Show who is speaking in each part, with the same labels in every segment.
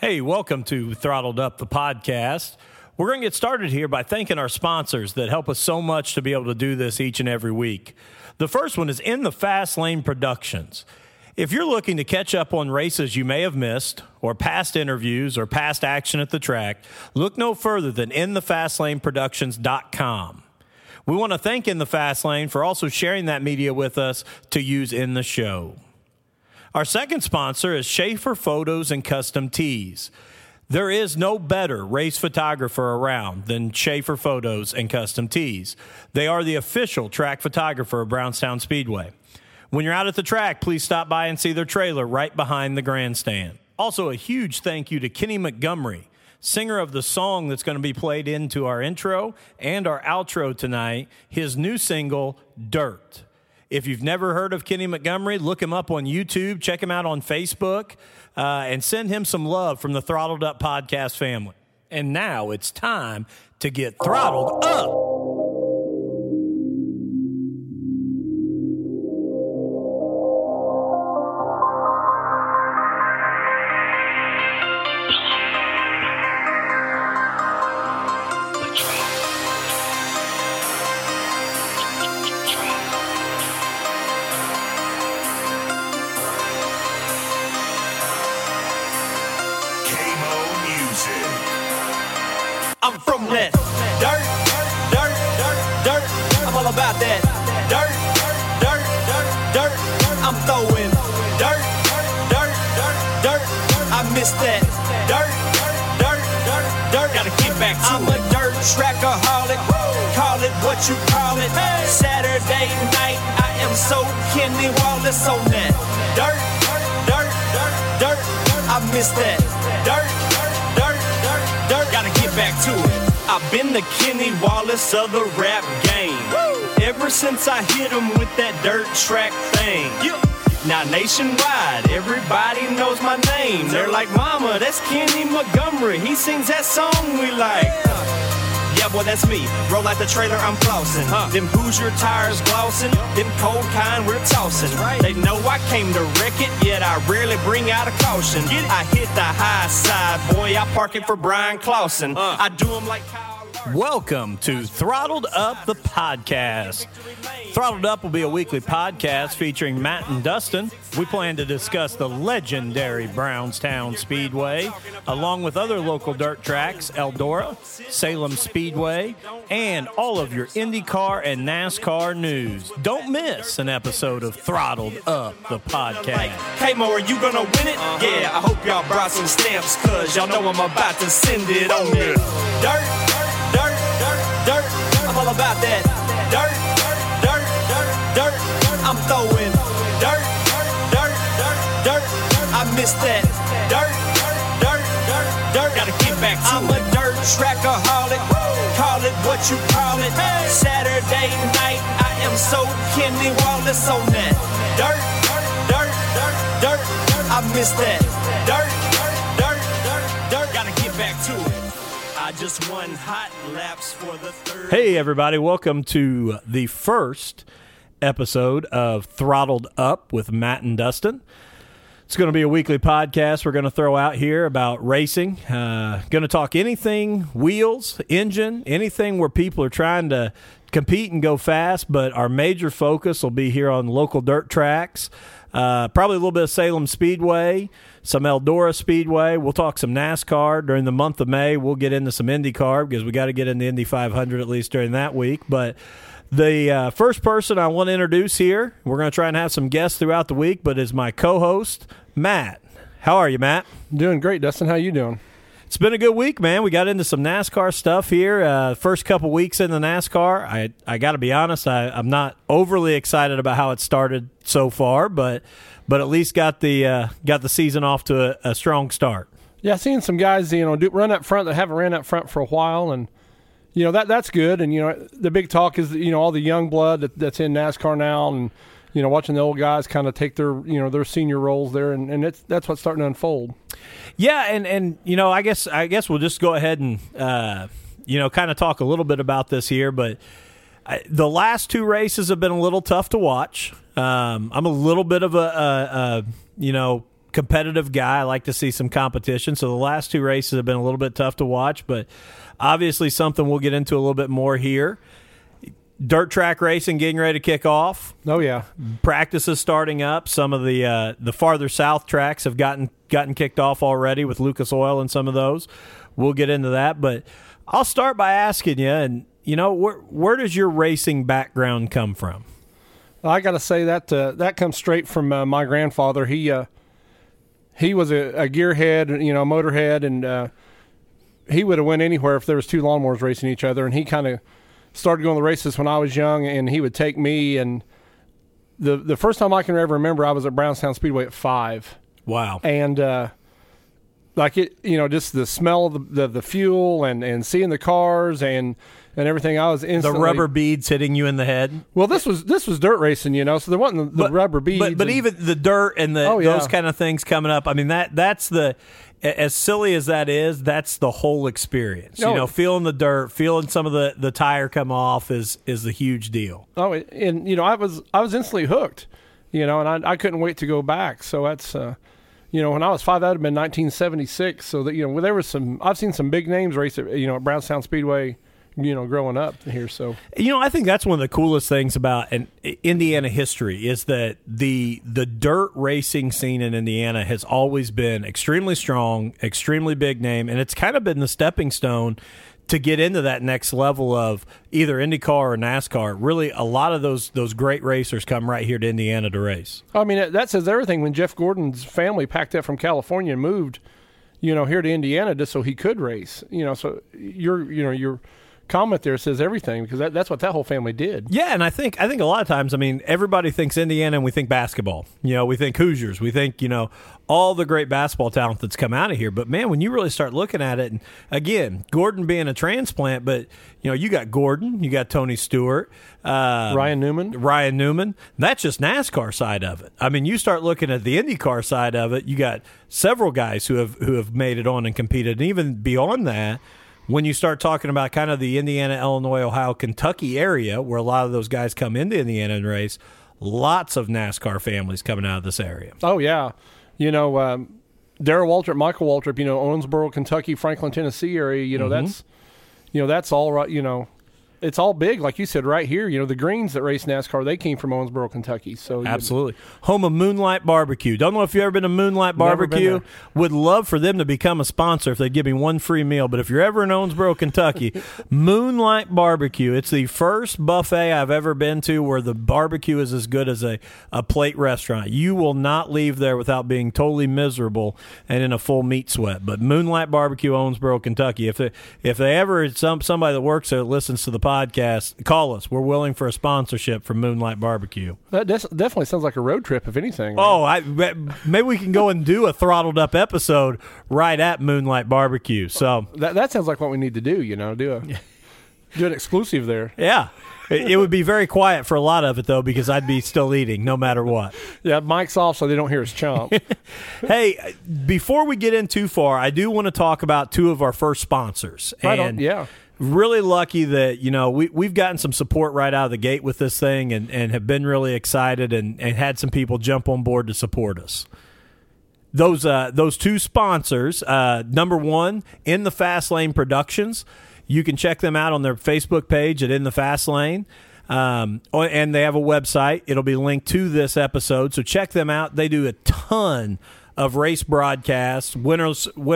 Speaker 1: Hey, welcome to Throttled Up, the podcast. We're going to get started here by thanking our sponsors that help us so much to be able to do this each and every week. The first one is In the Fast Lane Productions. If you're looking to catch up on races you may have missed, or past interviews, or past action at the track, look no further than InTheFastLaneProductions.com. We want to thank In the Fast Lane for also sharing that media with us to use in the show. Our second sponsor is Schaefer Photos and Custom Tees. There is no better race photographer around than Schaefer Photos and Custom Tees. They are the official track photographer of Brownstown Speedway. When you're out at the track, please stop by and see their trailer right behind the grandstand. Also, a huge thank you to Kenny Montgomery, singer of the song that's going to be played into our intro and our outro tonight, his new single, Dirt. If you've never heard of Kenny Montgomery, look him up on YouTube, check him out on Facebook, and send him some love from the Throttled Up podcast family. And now it's time to get throttled up.
Speaker 2: I'm from that dirt, dirt, dirt, dirt. I'm all about that dirt, dirt, dirt, dirt. I'm throwing dirt, dirt, dirt, dirt. I miss that dirt, dirt, dirt, dirt. Gotta get back to it. I'm a dirt trackaholic. Call it what you call it. Saturday night, I am so Kenny Wallace on that dirt, dirt, dirt, dirt. I miss that dirt. Gotta get back to it. I've been the Kenny Wallace of the rap game. Ever since I hit him with that dirt track thing. Now nationwide, everybody knows my name. They're like, mama, that's Kenny Montgomery. He sings that song we like. Yeah, boy, that's me. Roll out the trailer, I'm flossing. Them Hoosier tires glossing. Them cold kind we're tossing. They know I came to wreck it, yet I rarely bring out a caution. I hit the high side, boy, I park it for Brian Clausen. I do them like Kyle.
Speaker 1: Welcome to Throttled Up, the podcast. Throttled Up will be a weekly podcast featuring Matt and Dustin. We plan to discuss the legendary Brownstown Speedway, along with other local dirt tracks, Eldora, Salem Speedway, and all of your IndyCar and NASCAR news. Don't miss an episode of Throttled Up, the podcast.
Speaker 2: Hey, Mo, are you gonna win it? Yeah, I hope y'all brought some stamps, cause y'all know I'm about to send it on you. Dirt, dirt, dirt, dirt. I'm all about that dirt, dirt, dirt, dirt. I'm throwing dirt, dirt, dirt, dirt. I miss that dirt, dirt, dirt, dirt. Gotta get back to it. I'm a dirt trackaholic. Call it what you call it. Saturday night, I am so Kenny Wallace on that dirt, dirt, dirt, dirt. I miss that dirt, dirt, dirt, dirt. Gotta get back to it. I just won hot laps for the third.
Speaker 1: Hey, everybody. Welcome to the first episode of Throttled Up with Matt and Dustin. It's going to be a weekly podcast we're going to throw out here about racing. Going to talk anything wheels, engine, anything where people are trying to compete and go fast, but our major focus will be here on local dirt tracks. Probably a little bit of Salem Speedway, some Eldora Speedway. We'll talk some NASCAR during the month of May. We'll get into some IndyCar because we got to get into Indy 500 at least during that week. But the first person I want to introduce here, we're going to try and have some guests throughout the week, but is my co-host, Matt. How are you, Matt?
Speaker 3: Doing great, Dustin. How you doing?
Speaker 1: It's been a good week, man. We got into some NASCAR stuff here. First couple weeks in the NASCAR, I got to be honest, I'm not overly excited about how it started so far, but at least got the season off to a strong start.
Speaker 3: Yeah, seeing some guys, run up front that haven't ran up front for a while, and that's good. And the big talk is all the young blood that's in NASCAR now, and watching the old guys kind of take their their senior roles there, and that's what's starting to unfold.
Speaker 1: Yeah, and I guess we'll just go ahead and kind of talk a little bit about this here, but the last two races have been a little tough to watch. I'm a little bit of a competitive guy. I like to see some competition. So the last two races have been a little bit tough to watch, but obviously something we'll get into a little bit more here. Dirt track racing getting ready to kick off.
Speaker 3: Oh yeah,
Speaker 1: Practices starting up. Some of the farther south tracks have gotten kicked off already with Lucas Oil and some of those. We'll get into that, but I'll start by asking you, and where does your racing background come from?
Speaker 3: I got to say that comes straight from my grandfather. He was a gearhead, a motorhead, and he would have went anywhere if there was two lawnmowers racing each other. And he kind of started going to the races when I was young, and he would take me. And the first time I can ever remember, I was at Brownstown Speedway at 5.
Speaker 1: Wow!
Speaker 3: And just the smell of the fuel and seeing the cars and everything, I was instantly...
Speaker 1: The rubber beads hitting you in the head?
Speaker 3: Well, this was dirt racing, so there wasn't the rubber beads.
Speaker 1: But even the dirt and those kind of things coming up, I mean, that's the... As silly as that is, that's the whole experience. Feeling the dirt, feeling some of the tire come off is a huge deal. Oh,
Speaker 3: and I was instantly hooked, and I couldn't wait to go back. So that's... when I was 5, that would have been 1976. So that there was I've seen some big names race at Brownstown Speedway, growing up here. So
Speaker 1: I think that's one of the coolest things about Indiana history is that the dirt racing scene in Indiana has always been extremely strong, extremely big name, and it's kind of been the stepping stone to get into that next level of either IndyCar or NASCAR. Really, a lot of those great racers come right here to Indiana to race.
Speaker 3: I mean, that says everything. When Jeff Gordon's family packed up from California and moved, here to Indiana just so he could race. So your comment there says everything, because that's what that whole family did.
Speaker 1: Yeah, and I think a lot of times, I mean, everybody thinks Indiana and we think basketball. We think Hoosiers. We think, all the great basketball talent that's come out of here. But, man, when you really start looking at it, and again, Gordon being a transplant, but, you got Gordon, you got Tony Stewart.
Speaker 3: Ryan
Speaker 1: Newman. That's just NASCAR side of it. I mean, you start looking at the IndyCar side of it, you got several guys who have made it on and competed. And even beyond that, when you start talking about kind of the Indiana, Illinois, Ohio, Kentucky area, where a lot of those guys come into Indiana and race, lots of NASCAR families coming out of this area.
Speaker 3: Oh, yeah. Darrell Waltrip, Michael Waltrip, Owensboro, Kentucky, Franklin, Tennessee area, that's all right, it's all big, like you said, right here. The Greens that race NASCAR, they came from Owensboro, Kentucky. So
Speaker 1: absolutely. Home of Moonlight Barbecue. Don't know if you've ever been to Moonlight Barbecue. Would love for them to become a sponsor if they give me one free meal. But if you're ever in Owensboro, Kentucky, Moonlight Barbecue. It's the first buffet I've ever been to where the barbecue is as good as a plate restaurant. You will not leave there without being totally miserable and in a full meat sweat. But Moonlight Barbecue, Owensboro, Kentucky. If they ever somebody that works there that listens to the podcast, call us. We're willing for a sponsorship from Moonlight Barbecue.
Speaker 3: That definitely sounds like a road trip, if anything.
Speaker 1: Right? Oh, maybe we can go and do a throttled up episode right at Moonlight Barbecue. So
Speaker 3: that sounds like what we need to do. Do an exclusive there.
Speaker 1: Yeah. It would be very quiet for a lot of it, though, because I'd be still eating no matter what.
Speaker 3: Yeah, mic's off so they don't hear us chomp.
Speaker 1: Hey, before we get in too far, I do want to talk about two of our first sponsors.
Speaker 3: Right on, yeah.
Speaker 1: Really lucky that, we've gotten some support right out of the gate with this thing and have been really excited and had some people jump on board to support us. Those two sponsors, number one, In the Fast Lane Productions. You can check them out on their Facebook page at In the Fast Lane. And they have a website. It'll be linked to this episode, so check them out. They do a ton of race broadcasts, Winter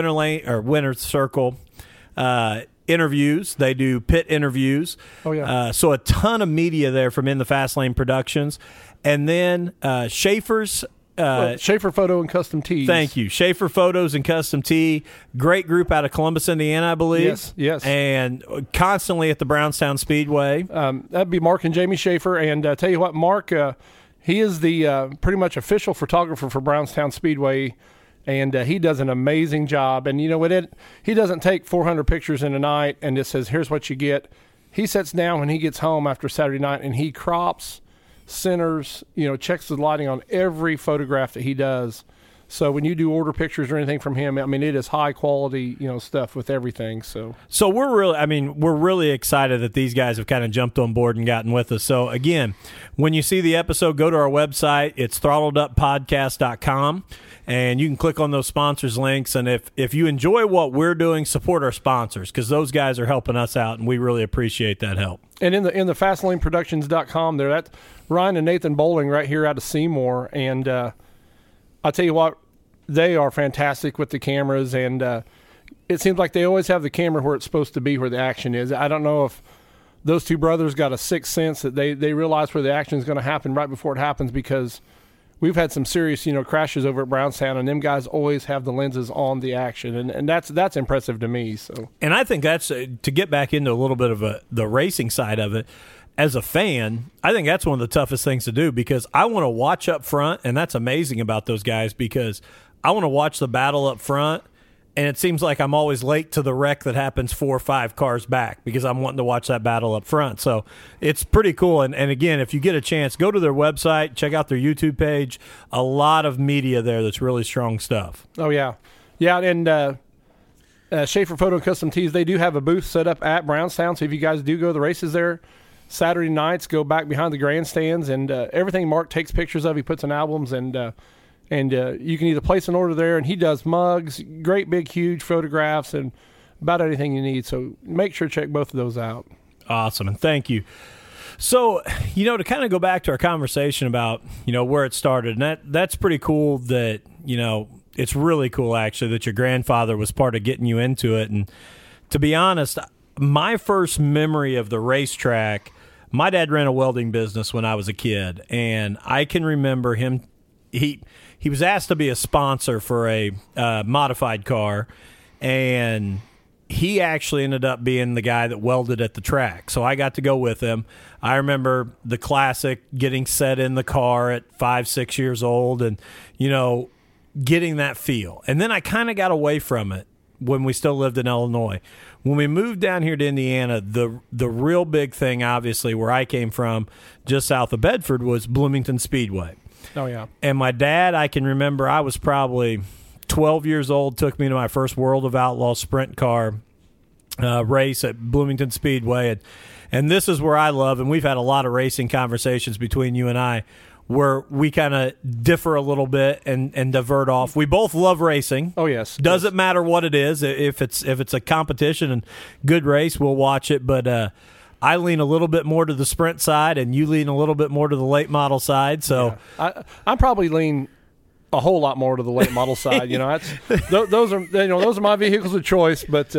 Speaker 1: Circle interviews. They do pit interviews.
Speaker 3: Oh, yeah.
Speaker 1: So a ton of media there from In the Fast Lane Productions. And then Schaefer's...
Speaker 3: Schaefer Photo and Custom Tees.
Speaker 1: Thank you. Schaefer Photos and Custom Tee. Great group out of Columbus, Indiana, I believe.
Speaker 3: Yes.
Speaker 1: And constantly at the Brownstown Speedway.
Speaker 3: That'd be Mark and Jamie Schaefer. And tell you what, Mark, he is the pretty much official photographer for Brownstown Speedway. And he does an amazing job. And, he doesn't take 400 pictures in a night and just says, here's what you get. He sits down when he gets home after Saturday night and he crops, centers, checks the lighting on every photograph that he does So when you do order pictures or anything from him, I mean, it is high quality, stuff with everything. So
Speaker 1: we're really excited that these guys have kind of jumped on board and gotten with us. So again, when you see the episode, go to our website. It's throttleduppodcast.com, and you can click on those sponsors links. And if you enjoy what we're doing, support our sponsors, because those guys are helping us out, and we really appreciate that help.
Speaker 3: And in the fastlaneproductions.com there, that's Ryan and Nathan Bowling right here out of Seymour, and I'll tell you what, they are fantastic with the cameras, and it seems like they always have the camera where it's supposed to be, where the action is. I don't know if those two brothers got a sixth sense that they realize where the action is going to happen right before it happens, because we've had some serious crashes over at Brownstown, and them guys always have the lenses on the action, and that's impressive to me. So,
Speaker 1: and I think that's to get back into a little bit of the racing side of it. As a fan, I think that's one of the toughest things to do, because I want to watch up front, and that's amazing about those guys, because I want to watch the battle up front, and it seems like I'm always late to the wreck that happens 4 or 5 cars back, because I'm wanting to watch that battle up front. So it's pretty cool. And again, if you get a chance, go to their website, check out their YouTube page. A lot of media there that's really strong stuff.
Speaker 3: Oh, yeah. Yeah, and Schaefer Photo and Custom Tees, they do have a booth set up at Brownstown, so if you guys do go to the races there, Saturday nights, go back behind the grandstands, and everything Mark takes pictures of, he puts in albums, and you can either place an order there, and he does mugs, great big huge photographs, and about anything you need. So make sure to check both of those out.
Speaker 1: Awesome, and thank you. So, to kind of go back to our conversation about, where it started, and that's pretty cool that, it's really cool actually that your grandfather was part of getting you into it. And to be honest, my first memory of the racetrack, my dad ran a welding business when I was a kid, and I can remember him. He was asked to be a sponsor for a modified car, and he actually ended up being the guy that welded at the track. So I got to go with him. I remember the classic getting set in the car at 5, 6 years old, and getting that feel. And then I kind of got away from it when we still lived in Illinois. When we moved down here to Indiana, the real big thing, obviously, where I came from, just south of Bedford, was Bloomington Speedway.
Speaker 3: Oh, yeah.
Speaker 1: And my dad, I can remember, I was probably 12 years old, took me to my first World of Outlaws sprint car race at Bloomington Speedway. And this is where I love, and we've had a lot of racing conversations between you and I, where we kind of differ a little bit and divert off. We both love racing.
Speaker 3: Oh, yes.
Speaker 1: Doesn't matter what it is. If it's a competition and good race, we'll watch it. But I lean a little bit more to the sprint side, and you lean a little bit more to the late model side. So
Speaker 3: I probably lean a whole lot more to the late model side. Those are my vehicles of choice. But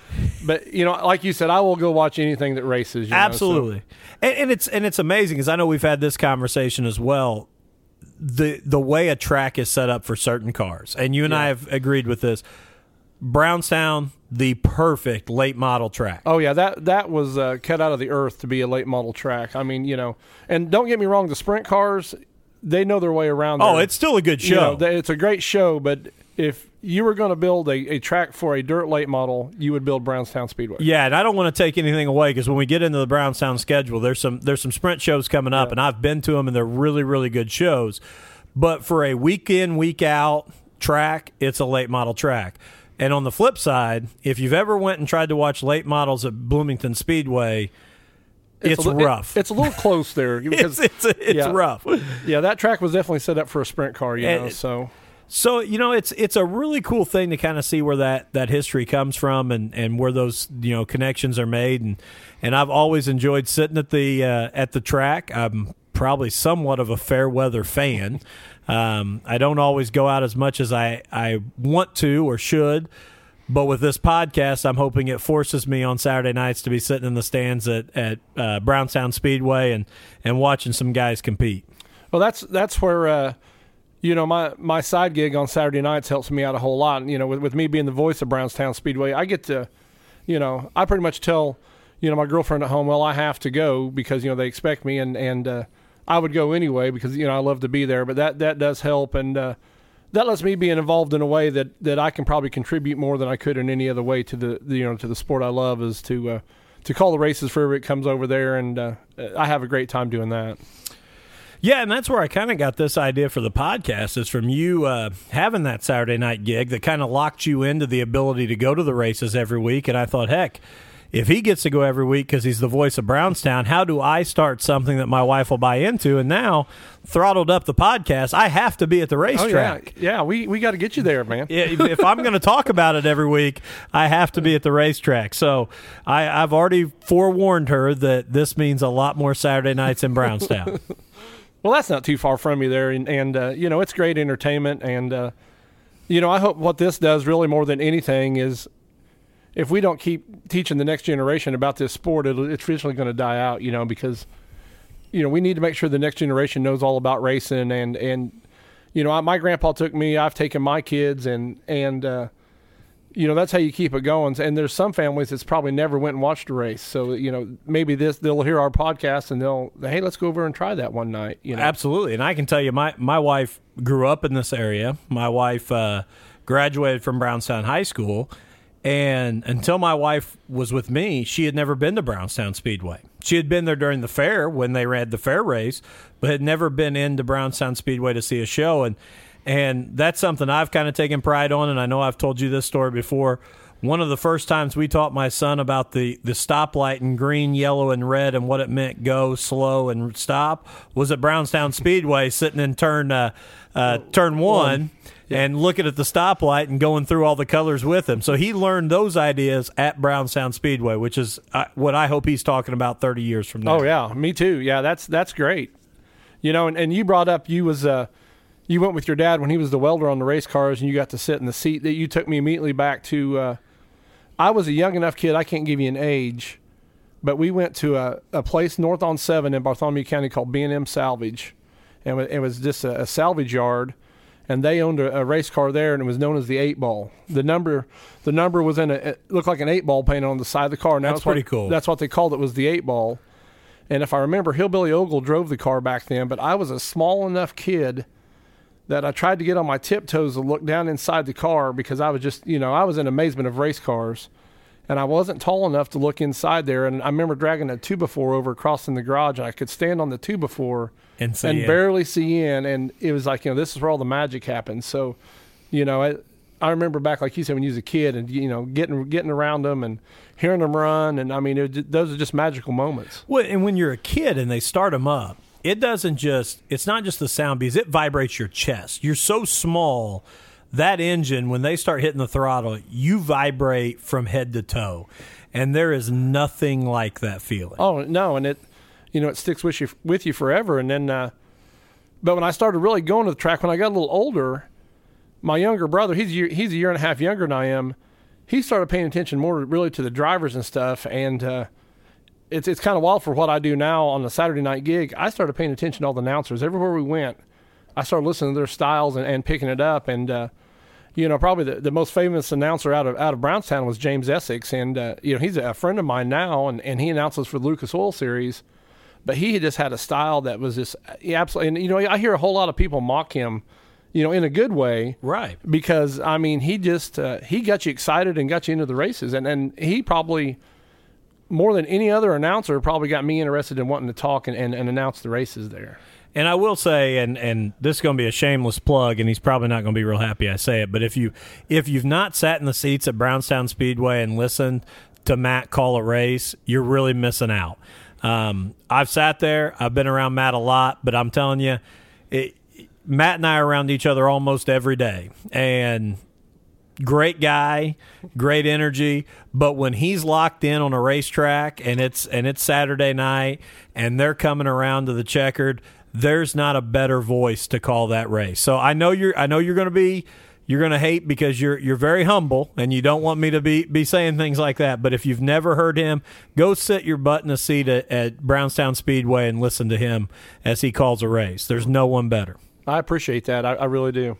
Speaker 3: like you said, I will go watch anything that races.
Speaker 1: Absolutely. And it's amazing, because I know we've had this conversation as well. The way a track is set up for certain cars, and you and I have agreed with this. Brownstown, the perfect late model track.
Speaker 3: Oh yeah, that was cut out of the earth to be a late model track. I mean, and don't get me wrong, the sprint cars, they know their way around.
Speaker 1: Oh, it's still a good show.
Speaker 3: It's a great show, but if you were going to build a track for a dirt late model, you would build Brownstown Speedway.
Speaker 1: Yeah, and I don't want to take anything away, because when we get into the Brownstown schedule, there's some sprint shows coming up, and I've been to them, and they're really, really good shows. But for a week in, week out track, it's a late model track. And on the flip side, if you've ever went and tried to watch late models at Bloomington Speedway, it's rough.
Speaker 3: It's a little close there. Because,
Speaker 1: it's rough.
Speaker 3: Yeah, that track was definitely set up for a sprint car,
Speaker 1: So, it's a really cool thing to kind of see where that history comes from, and where those, connections are made. And I've always enjoyed sitting at the track. I'm probably somewhat of a fair weather fan. I don't always go out as much as I want to or should, but with this podcast, I'm hoping it forces me on Saturday nights to be sitting in the stands at Brownstown Speedway and watching some guys compete.
Speaker 3: Well, that's where my side gig on Saturday nights helps me out a whole lot. With me being the voice of Brownstown Speedway, I get to, I pretty much tell, my girlfriend at home, well, I have to go because, they expect me, and I would go anyway because, I love to be there. But that does help, and that lets me be involved in a way that I can probably contribute more than I could in any other way to the sport I love, is to call the races for everybody that comes over there, and I have a great time doing that.
Speaker 1: Yeah, and that's where I kind of got this idea for the podcast is from you having that Saturday night gig that kind of locked you into the ability to go to the races every week. And I thought, heck, if he gets to go every week because he's the voice of Brownstown, how do I start something that my wife will buy into? And now, throttled up the podcast, I have to be at the racetrack.
Speaker 3: Oh, yeah, we got to get you there, man.
Speaker 1: If I'm going to talk about it every week, I have to be at the racetrack. So I've already forewarned her that this means a lot more Saturday nights in Brownstown.
Speaker 3: Well, that's not too far from you there, and it's great entertainment. And, I hope what this does really more than anything is if we don't keep teaching the next generation about this sport, it's eventually going to die out, because, we need to make sure the next generation knows all about racing. And my grandpa took me, I've taken my kids, and that's how you keep it going. And there's some families that's probably never went and watched a race. So, maybe they'll hear our podcast and hey, let's go over and try that one night.
Speaker 1: Absolutely. And I can tell you, my wife grew up in this area. My wife graduated from Brownstown High School. And until my wife was with me, she had never been to Brownstown Speedway. She had been there during the fair when they ran the fair race, but had never been into Brownstown Speedway to see a show. And that's something I've kind of taken pride on, and I know I've told you this story before. One of the first times we taught my son about the stoplight in green, yellow, and red and what it meant go, slow, and stop was at Brownstown Speedway sitting in turn one. And looking at the stoplight and going through all the colors with him. So he learned those ideas at Brownstown Speedway, which is what I hope he's talking about 30 years from now.
Speaker 3: Oh, yeah, me too. Yeah, that's great. And you brought up you went with your dad when he was the welder on the race cars, and you got to sit in the seat. That you took me immediately back to I was a young enough kid, I can't give you an age, but we went to a place north on 7 in Bartholomew County called B&M Salvage. And it was just a salvage yard. And they owned a race car there, and it was known as the 8-Ball. The number was it looked like an 8-ball painted on the side of the car. Now
Speaker 1: that's pretty cool.
Speaker 3: That's what they called it, was the 8-Ball. And if I remember, Hillbilly Ogle drove the car back then, but I was a small enough kid that I tried to get on my tiptoes to look down inside the car because I was just, I was in amazement of race cars. And I wasn't tall enough to look inside there. And I remember dragging a 2x4 over across in the garage, and I could stand on the 2x4 and barely see in. And it was like, this is where all the magic happens. So, I remember back, like you said, when you was a kid and, getting around them and hearing them run. And, those are just magical moments.
Speaker 1: Well, and when you're a kid and they start them up, it's not just the sound because it vibrates your chest. You're so small. That engine, when they start hitting the throttle, you vibrate from head to toe, and there is nothing like that feeling.
Speaker 3: Oh no, and it sticks with you forever. And then, but when I started really going to the track, when I got a little older, my younger brother, he's a year and a half younger than I am. He started paying attention more really to the drivers and stuff, and it's kind of wild for what I do now on the Saturday night gig. I started paying attention to all the announcers everywhere we went. I started listening to their styles and picking it up, and. Probably the most famous announcer out of Brownstown was James Essex, and he's a friend of mine now, and he announces for the Lucas Oil Series, but he just had a style that was just absolutely. And I hear a whole lot of people mock him, in a good way,
Speaker 1: right?
Speaker 3: Because he just he got you excited and got you into the races, and he probably more than any other announcer probably got me interested in wanting to talk and announce the races there.
Speaker 1: And I will say, and this is going to be a shameless plug, and he's probably not going to be real happy I say it, but if you've not sat in the seats at Brownstown Speedway and listened to Matt call a race, you're really missing out. I've sat there. I've been around Matt a lot, but I'm telling you, Matt and I are around each other almost every day. And great guy, great energy, but when he's locked in on a racetrack and it's Saturday night and they're coming around to the checkered, there's not a better voice to call that race. So I know you're going to hate because you're very humble and you don't want me to be saying things like that. But if you've never heard him, go sit your butt in a seat at Brownstown Speedway and listen to him as he calls a race. There's no one better.
Speaker 3: I appreciate that. I really do.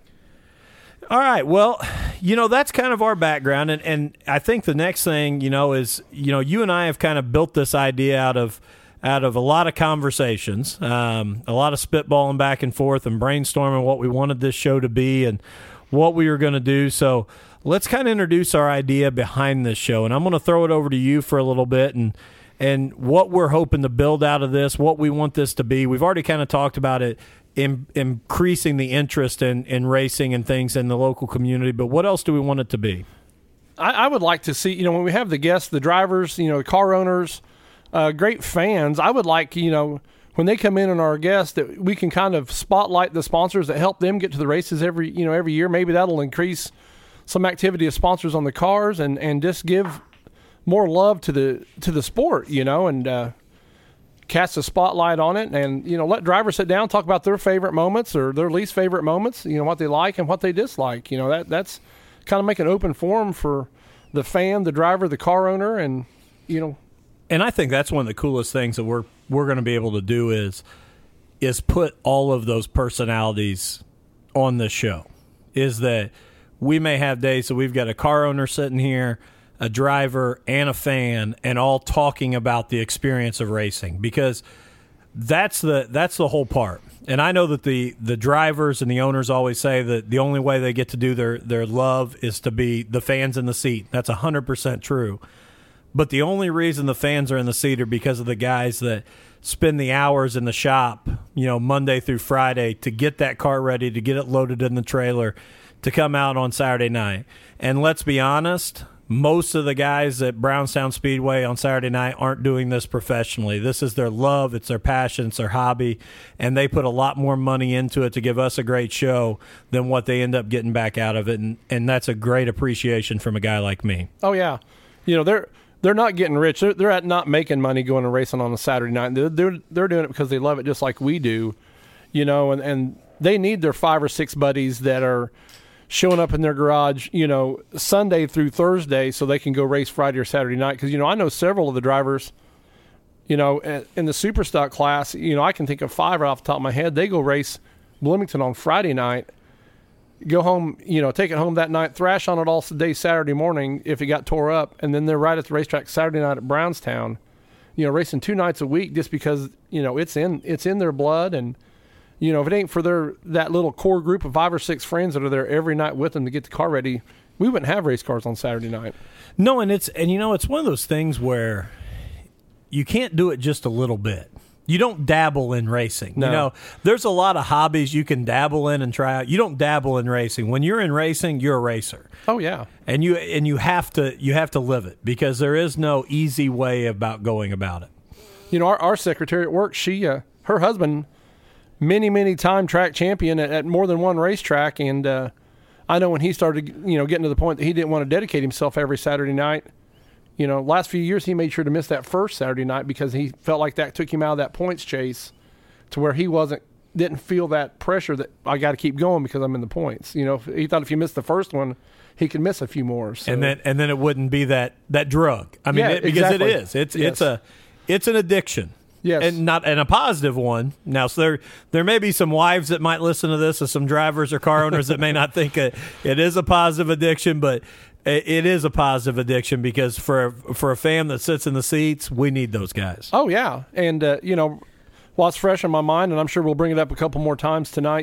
Speaker 1: All right. Well, that's kind of our background. And I think the next thing, is, you and I have kind of built this idea out of a lot of conversations, a lot of spitballing back and forth and brainstorming what we wanted this show to be and what we were going to do. So let's kind of introduce our idea behind this show. And I'm going to throw it over to you for a little bit and what we're hoping to build out of this, what we want this to be. We've already kind of talked about it, increasing the interest in racing and things in the local community, but what else do we want it to be?
Speaker 3: I would like to see, when we have the guests, the drivers, the car owners, great fans, I would like, when they come in and our guests, that we can kind of spotlight the sponsors that help them get to the races every year. Maybe that'll increase some activity of sponsors on the cars and just give more love to the sport, and cast a spotlight on it, and let drivers sit down, talk about their favorite moments or their least favorite moments, what they like and what they dislike. That's kind of make an open forum for the fan, the driver, the car owner, and
Speaker 1: And I think that's one of the coolest things that we're going to be able to do is put all of those personalities on the show. Is that we may have days that we've got a car owner sitting here, a driver, and a fan, and all talking about the experience of racing, because that's the whole part. And I know that the drivers and the owners always say that the only way they get to do their love is to be the fans in the seat. That's 100% true. But the only reason the fans are in the seat are because of the guys that spend the hours in the shop, Monday through Friday, to get that car ready, to get it loaded in the trailer, to come out on Saturday night. And let's be honest, most of the guys at Brownstown Speedway on Saturday night aren't doing this professionally. This is their love, it's their passion, it's their hobby, and they put a lot more money into it to give us a great show than what they end up getting back out of it, and that's a great appreciation from a guy like me.
Speaker 3: Oh, yeah. They're not getting rich. They're not making money going and racing on a Saturday night. They're doing it because they love it just like we do, and they need their 5 or 6 buddies that are showing up in their garage, Sunday through Thursday, so they can go race Friday or Saturday night. Because, I know several of the drivers, in the super stock class, I can think of 5 right off the top of my head. They go race Bloomington on Friday night, go home, take it home that night, thrash on it all day Saturday morning if it got tore up, and then they're right at the racetrack Saturday night at Brownstown, racing 2 nights a week just because, it's in their blood. And if it ain't for that little core group of 5 or 6 friends that are there every night with them to get the car ready, we wouldn't have race cars on Saturday night.
Speaker 1: No, and it's one of those things where you can't do it just a little bit. You don't dabble in racing.
Speaker 3: No.
Speaker 1: There's a lot of hobbies you can dabble in and try out. You don't dabble in racing. When you're in racing, you're a racer.
Speaker 3: Oh yeah.
Speaker 1: And you have to live it, because there is no easy way about going about it.
Speaker 3: Our secretary at work, she her husband, many time track champion at more than one racetrack, and I know when he started getting to the point that he didn't want to dedicate himself every Saturday night, last few years he made sure to miss that first Saturday night because he felt like that took him out of that points chase to where he didn't feel that pressure that I got to keep going because I'm in the points. He thought if you missed the first one, he could miss a few more. So.
Speaker 1: And then it wouldn't be that drug. I mean,
Speaker 3: yeah,
Speaker 1: because
Speaker 3: exactly.
Speaker 1: it is. It's an addiction.
Speaker 3: Yes.
Speaker 1: And a positive one. Now, so there may be some wives that might listen to this, or some drivers or car owners that may not think it is a positive addiction, but it is a positive addiction, because for a fan that sits in the seats, we need those guys.
Speaker 3: Oh, yeah. And, while it's fresh in my mind, and I'm sure we'll bring it up a couple more times tonight,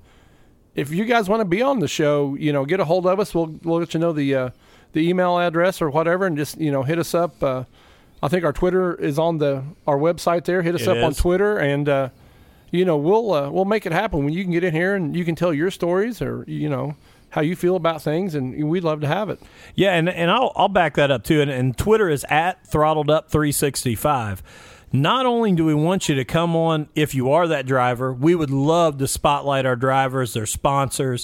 Speaker 3: if you guys want to be on the show, get a hold of us. We'll let you know the email address or whatever, and just, hit us up. I think our Twitter is on our website there. Hit us up on Twitter, and we'll make it happen when you can get in here and you can tell your stories, or how you feel about things, and we'd love to have it.
Speaker 1: Yeah, and I'll back that up too. And Twitter is at ThrottledUp365. Not only do we want you to come on if you are that driver, we would love to spotlight our drivers, their sponsors.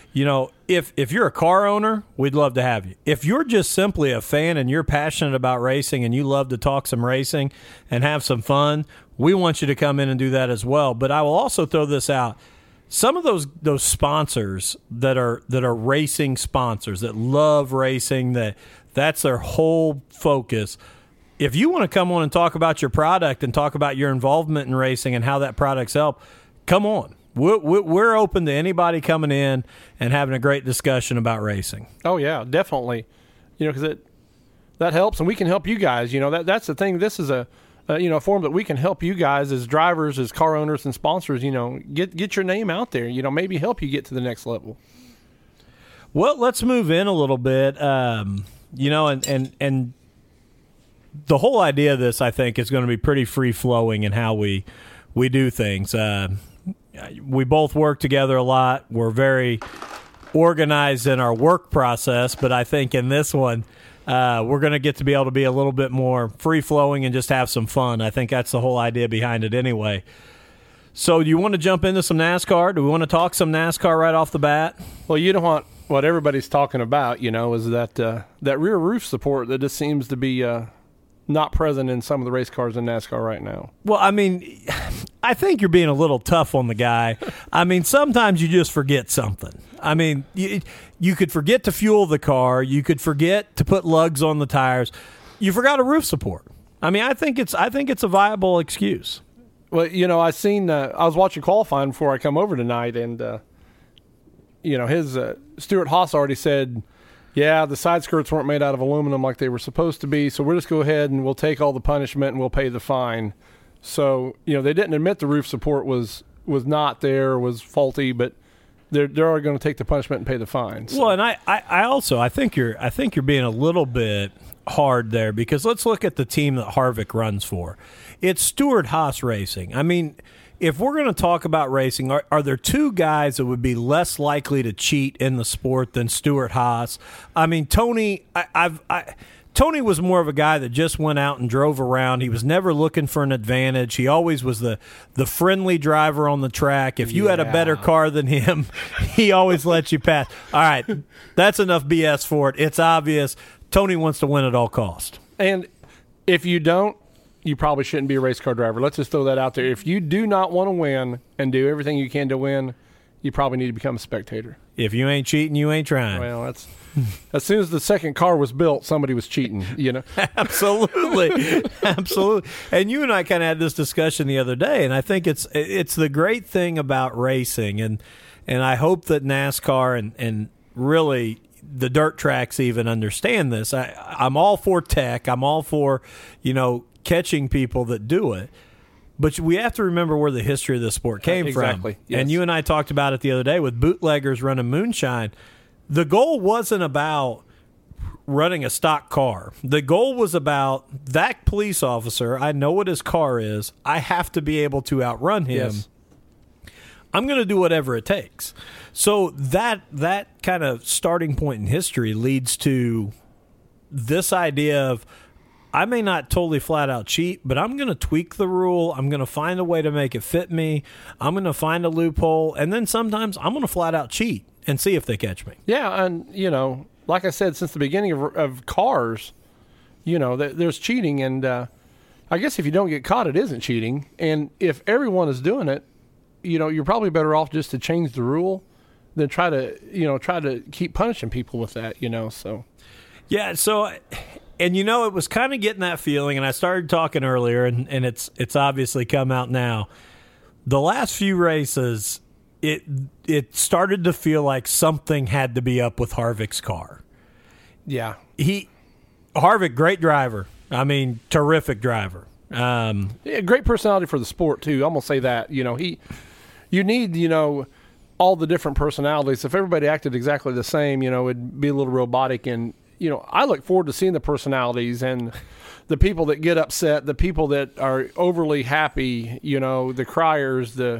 Speaker 1: If you're a car owner, we'd love to have you. If you're just simply a fan and you're passionate about racing and you love to talk some racing and have some fun, we want you to come in and do that as well. But I will also throw this out. Some of those sponsors that are racing sponsors that love racing, that's their whole focus. If you want to come on and talk about your product and talk about your involvement in racing and how that product's helped, come on. We're open to anybody coming in and having a great discussion about racing.
Speaker 3: Oh yeah, definitely. Because that helps, and we can help you guys. That's the thing. This is a forum that we can help you guys as drivers, as car owners and sponsors. Get your name out there. Maybe help you get to the next level.
Speaker 1: Well, let's move in a little bit. And the whole idea of this, I think, is going to be pretty free-flowing in how we do things. We both work together a lot. We're very organized in our work process, but I think in this one, we're going to get to be able to be a little bit more free-flowing and just have some fun. I think that's the whole idea behind it anyway. So do you want to jump into some NASCAR? Do we want to talk some NASCAR right off the bat?
Speaker 3: Well, you don't want what everybody's talking about, is that rear roof support that just seems to be not present in some of the race cars in NASCAR right now.
Speaker 1: Well, I mean, I think you're being a little tough on the guy. I mean, sometimes you just forget something. I mean, you could forget to fuel the car. You could forget to put lugs on the tires. You forgot a roof support. I mean, I think it's a viable excuse.
Speaker 3: Well, I was watching qualifying before I come over tonight, and Stuart Haas already said, yeah, the side skirts weren't made out of aluminum like they were supposed to be, so we'll just go ahead and we'll take all the punishment and we'll pay the fine. So, they didn't admit the roof support was not there, was faulty, but they're going to take the punishment and pay the fine. So.
Speaker 1: Well, and I think you're being a little bit hard there, because let's look at the team that Harvick runs for. It's Stuart Haas Racing. I mean, if we're going to talk about racing, are there two guys that would be less likely to cheat in the sport than Stuart Haas? I mean, Tony, Tony was more of a guy that just went out and drove around. He was never looking for an advantage. He always was the friendly driver on the track. If you had a better car than him, he always let you pass. All right, that's enough BS for it. It's obvious. Tony wants to win at all costs.
Speaker 3: And if you don't, you probably shouldn't be a race car driver. Let's just throw that out there. If you do not want to win and do everything you can to win, you probably need to become a spectator.
Speaker 1: If you ain't cheating, you ain't trying.
Speaker 3: Well, that's as soon as the second car was built, somebody was cheating,
Speaker 1: Absolutely. Absolutely. And you and I kind of had this discussion the other day, and I think it's the great thing about racing, and I hope that NASCAR and really the dirt tracks even understand this. I'm all for tech. I'm all for, catching people that do it. But we have to remember where the history of the sport came
Speaker 3: from.
Speaker 1: Yes. And you and I talked about it the other day with bootleggers running moonshine. The goal wasn't about running a stock car. The goal was about that police officer. I know what his car is. I have to be able to outrun him.
Speaker 3: Yes.
Speaker 1: I'm going to do whatever it takes. So that kind of starting point in history leads to this idea of, I may not totally flat out cheat, but I'm going to tweak the rule. I'm going to find a way to make it fit me. I'm going to find a loophole. And then sometimes I'm going to flat out cheat and see if they catch me.
Speaker 3: Yeah. And, like I said, since the beginning of cars, there's cheating. And I guess if you don't get caught, it isn't cheating. And if everyone is doing it, you're probably better off just to change the rule than try to keep punishing people with that, so.
Speaker 1: Yeah. So, and it was kind of getting that feeling, and I started talking earlier, and it's obviously come out now. The last few races, it started to feel like something had to be up with Harvick's car.
Speaker 3: Yeah. Harvick,
Speaker 1: great driver. I mean, terrific driver.
Speaker 3: Great personality for the sport, too. I'm going to say that. You need, all the different personalities. If everybody acted exactly the same, it'd be a little robotic. And, I look forward to seeing the personalities and the people that get upset, the people that are overly happy, the criers, and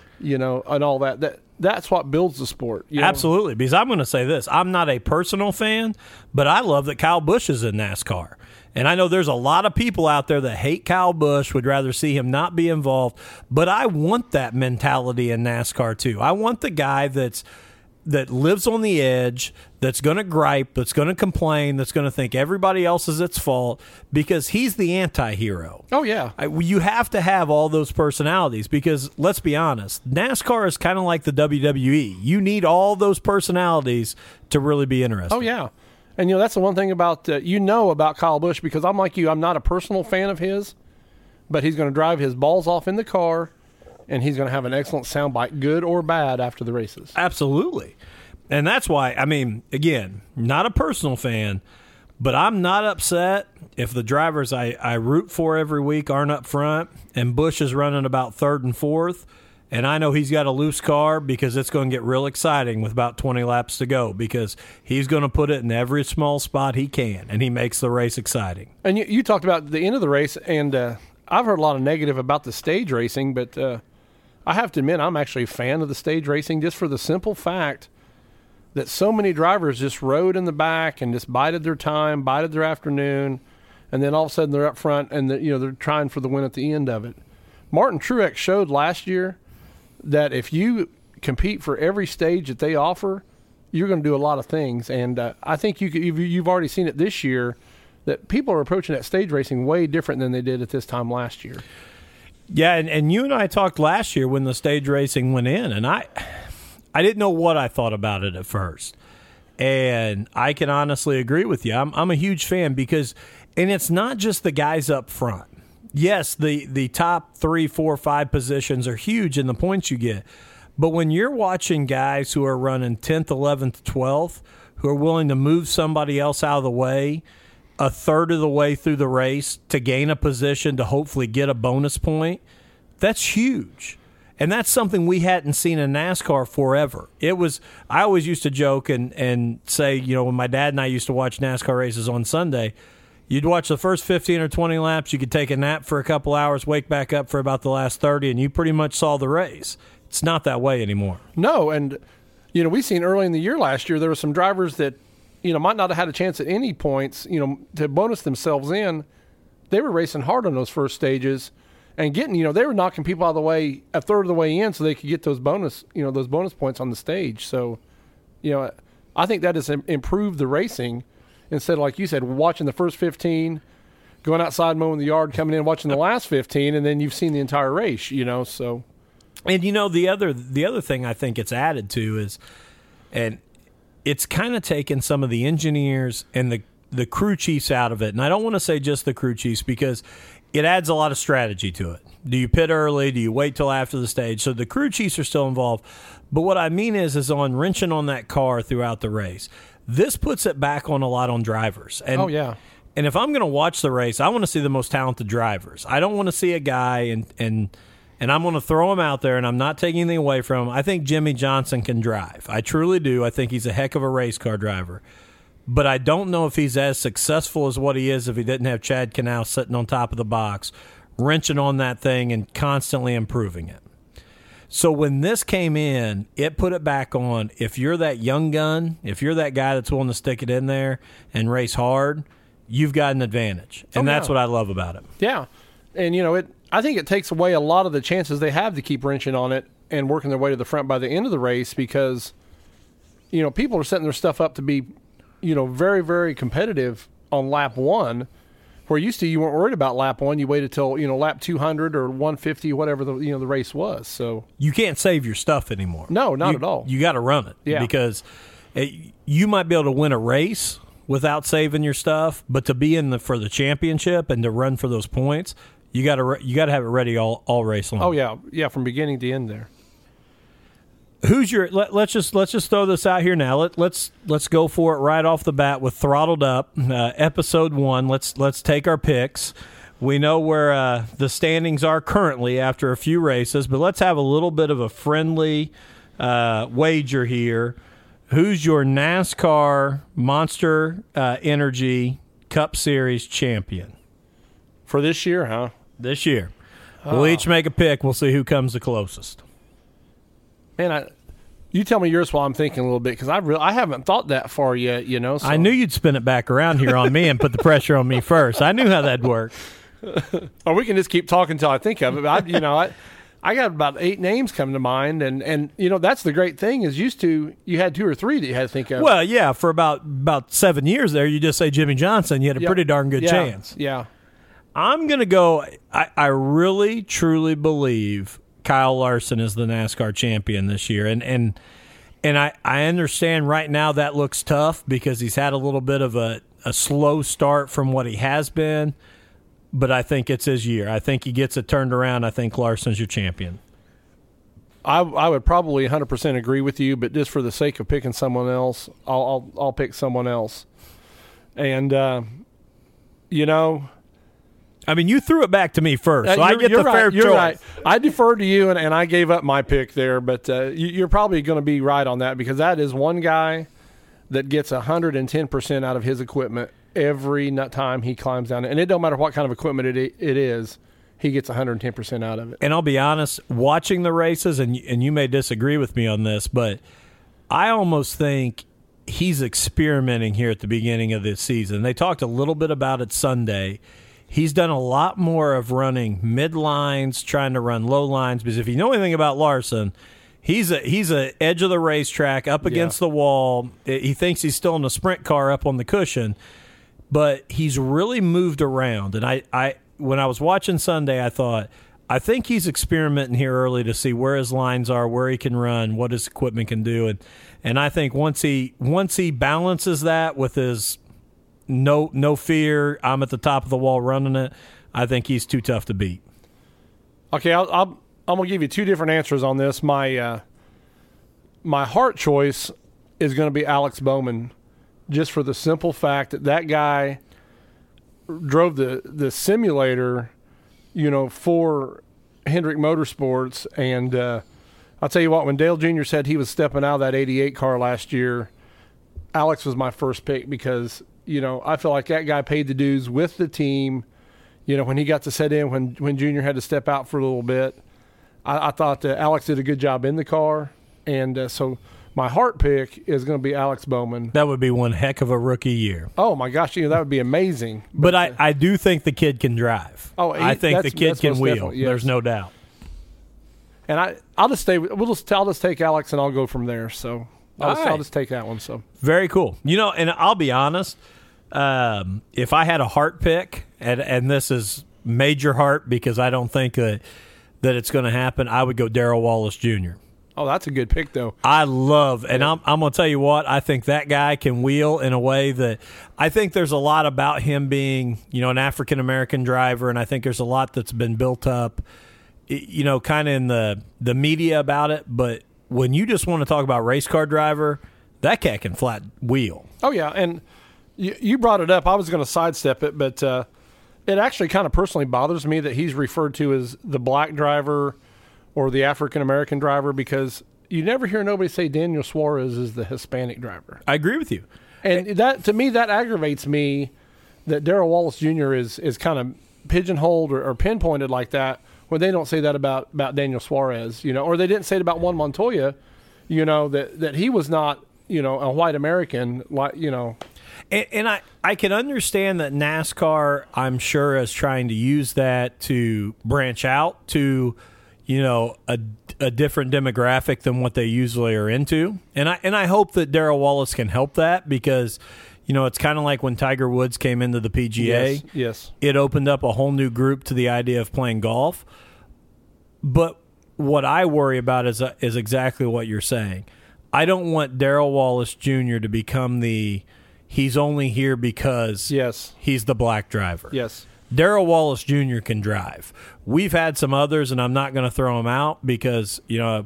Speaker 3: all that. That's what builds the sport.
Speaker 1: Absolutely. Because I'm going to say this. I'm not a personal fan, but I love that Kyle Busch is in NASCAR. And I know there's a lot of people out there that hate Kyle Busch, would rather see him not be involved. But I want that mentality in NASCAR, too. I want the guy that lives on the edge, that's going to gripe, that's going to complain, that's going to think everybody else is its fault, because he's the anti-hero.
Speaker 3: Oh, yeah.
Speaker 1: You have to have all those personalities, because let's be honest, NASCAR is kind of like the WWE. You need all those personalities to really be interesting.
Speaker 3: Oh, yeah. And, that's the one thing about about Kyle Busch, because I'm like you, I'm not a personal fan of his, but he's going to drive his balls off in the car, and he's going to have an excellent soundbite, good or bad, after the races.
Speaker 1: Absolutely. And that's why, again, not a personal fan, but I'm not upset if the drivers I root for every week aren't up front and Busch is running about third and fourth, And I know he's got a loose car because it's going to get real exciting with about 20 laps to go because he's going to put it in every small spot he can, and he makes the race exciting.
Speaker 3: And you talked about the end of the race, and I've heard a lot of negative about the stage racing, but I have to admit I'm actually a fan of the stage racing just for the simple fact that so many drivers just rode in the back and just bided their time, bided their afternoon, and then all of a sudden they're up front and they're trying for the win at the end of it. Martin Truex showed last year that if you compete for every stage that they offer, you're going to do a lot of things. And I think you've already seen it this year that people are approaching that stage racing way different than they did at this time last year.
Speaker 1: Yeah, and you and I talked last year when the stage racing went in, and I didn't know what I thought about it at first. And I can honestly agree with you. I'm a huge fan because – and it's not just the guys up front. Yes, the top 3, 4, 5 positions are huge in the points you get. But when you're watching guys who are running 10th, 11th, 12th, who are willing to move somebody else out of the way a third of the way through the race to gain a position to hopefully get a bonus point, that's huge. And that's something we hadn't seen in NASCAR forever. I always used to joke and say, when my dad and I used to watch NASCAR races on Sunday, you'd watch the first 15 or 20 laps, you could take a nap for a couple hours, wake back up for about the last 30, and you pretty much saw the race. It's not that way anymore.
Speaker 3: No, and, we seen early in the year last year, there were some drivers that, might not have had a chance at any points, to bonus themselves in. They were racing hard on those first stages and getting, they were knocking people out of the way a third of the way in so they could get those bonus points on the stage. So, I think that has improved the racing. Instead of, like you said, watching the first 15, going outside mowing the yard, coming in watching the last 15, and then you've seen the entire race, so.
Speaker 1: And, the other thing I think it's added to is, and it's kind of taken some of the engineers and the crew chiefs out of it. And I don't want to say just the crew chiefs because it adds a lot of strategy to it. Do you pit early? Do you wait till after the stage? So the crew chiefs are still involved. But what I mean is on wrenching on that car throughout the race. This puts it back on a lot on drivers. And,
Speaker 3: oh, yeah.
Speaker 1: And if I'm going to watch the race, I want to see the most talented drivers. I don't want to see a guy and I'm going to throw him out there, and I'm not taking anything away from him. I think Jimmie Johnson can drive. I truly do. I think he's a heck of a race car driver. But I don't know if he's as successful as what he is if he didn't have Chad Canal sitting on top of the box, wrenching on that thing and constantly improving it. So when this came in, it put it back on. If you're that young gun, if you're that guy that's willing to stick it in there and race hard, you've got an advantage. And that's what I love about it.
Speaker 3: Yeah. And, I think it takes away a lot of the chances they have to keep wrenching on it and working their way to the front by the end of the race because, people are setting their stuff up to be, very, very competitive on lap one. Where used to you weren't worried about lap one, you waited till lap 200 or 150, whatever the race was. So you
Speaker 1: can't save your stuff anymore.
Speaker 3: No, not at all.
Speaker 1: You got to run it because you might be able to win a race without saving your stuff, but to be for the championship and to run for those points, you got to have it ready all race long.
Speaker 3: Oh yeah, from beginning to end there.
Speaker 1: Who's your? Let's just throw this out here now. Let's go for it right off the bat with Throttled Up, episode 1. Let's take our picks. We know where the standings are currently after a few races, but let's have a little bit of a friendly wager here. Who's your NASCAR Monster Energy Cup Series champion
Speaker 3: for this year? Huh?
Speaker 1: This year, we'll each make a pick. We'll see who comes the closest.
Speaker 3: Man, you tell me yours while I'm thinking a little bit because I haven't thought that far yet. So.
Speaker 1: I knew you'd spin it back around here on me and put the pressure on me first. I knew how that'd work.
Speaker 3: Or we can just keep talking until I think of it. But I got about 8 names coming to mind, and that's the great thing is used to you had 2 or 3 that you had to think of.
Speaker 1: Well, yeah, for about 7 years there, you just say Jimmie Johnson, you had a pretty darn good chance.
Speaker 3: Yeah,
Speaker 1: I'm gonna go. I really truly believe Kyle Larson is the NASCAR champion this year, and I understand right now that looks tough because he's had a little bit of a slow start from what he has been. But I think it's his year. I think he gets it turned around. I think Larson's your champion.
Speaker 3: I would probably 100% agree with you, but just for the sake of picking someone else, I'll pick someone else. And
Speaker 1: I mean, you threw it back to me first, so I get the fair choice.
Speaker 3: Right. I deferred to you, and I gave up my pick there, but you're probably going to be right on that because that is one guy that gets 110% out of his equipment every time he climbs down it. And it don't matter what kind of equipment it is, he gets 110% out of it.
Speaker 1: And I'll be honest, watching the races, and you may disagree with me on this, but I almost think he's experimenting here at the beginning of this season. They talked a little bit about it Sunday. He's done a lot more of running mid lines, trying to run low lines, because if you know anything about Larson, he's a edge of the racetrack up against the wall. He thinks he's still in a sprint car up on the cushion, but he's really moved around. And I when I was watching Sunday, I thought, I think he's experimenting here early to see where his lines are, where he can run, what his equipment can do, and I think once he balances that with his no fear, I'm at the top of the wall running it, I think he's too tough to beat.
Speaker 3: Okay, I'm going to give you two different answers on this. My heart choice is going to be Alex Bowman, just for the simple fact that guy drove the simulator, for Hendrick Motorsports. And I'll tell you what, when Dale Jr. said he was stepping out of that 88 car last year, Alex was my first pick because, I feel like that guy paid the dues with the team. When he got to set in, when Junior had to step out for a little bit, I thought that Alex did a good job in the car. And so my heart pick is going to be Alex Bowman.
Speaker 1: That would be one heck of a rookie year.
Speaker 3: Oh, my gosh, that would be amazing.
Speaker 1: But I do think the kid can drive.
Speaker 3: Oh,
Speaker 1: I think the kid can wheel. Yes. There's no doubt.
Speaker 3: And I'll just stay. I'll just take Alex, and I'll go from there. So I'll just take that one. So
Speaker 1: very cool. And I'll be honest. If I had a heart pick, and this is major heart because I don't think that it's going to happen, I would go Darrell Wallace Jr.
Speaker 3: Oh, that's a good pick, though.
Speaker 1: I love, and I'm going to tell you what, I think that guy can wheel in a way that I think there's a lot about him being, an African-American driver, and I think there's a lot that's been built up, kind of in the media about it. But when you just want to talk about race car driver, that cat can flat wheel.
Speaker 3: Oh, yeah, and you brought it up. I was going to sidestep it, but it actually kind of personally bothers me that he's referred to as the black driver or the African-American driver because you never hear nobody say Daniel Suarez is the Hispanic driver.
Speaker 1: I agree with you.
Speaker 3: And that, to me, that aggravates me that Darrell Wallace Jr. is kind of pigeonholed or pinpointed like that when they don't say that about Daniel Suarez, or they didn't say it about Juan Montoya, that he was not, a white American,
Speaker 1: And I can understand that NASCAR, I'm sure, is trying to use that to branch out to, a different demographic than what they usually are into. And I hope that Darrell Wallace can help that because, it's kind of like when Tiger Woods came into the PGA.
Speaker 3: Yes.
Speaker 1: It opened up a whole new group to the idea of playing golf. But what I worry about is exactly what you're saying. I don't want Darrell Wallace Jr. to become he's only here because he's the black driver.
Speaker 3: Yes.
Speaker 1: Darrell Wallace Jr. can drive. We've had some others, and I'm not going to throw them out because,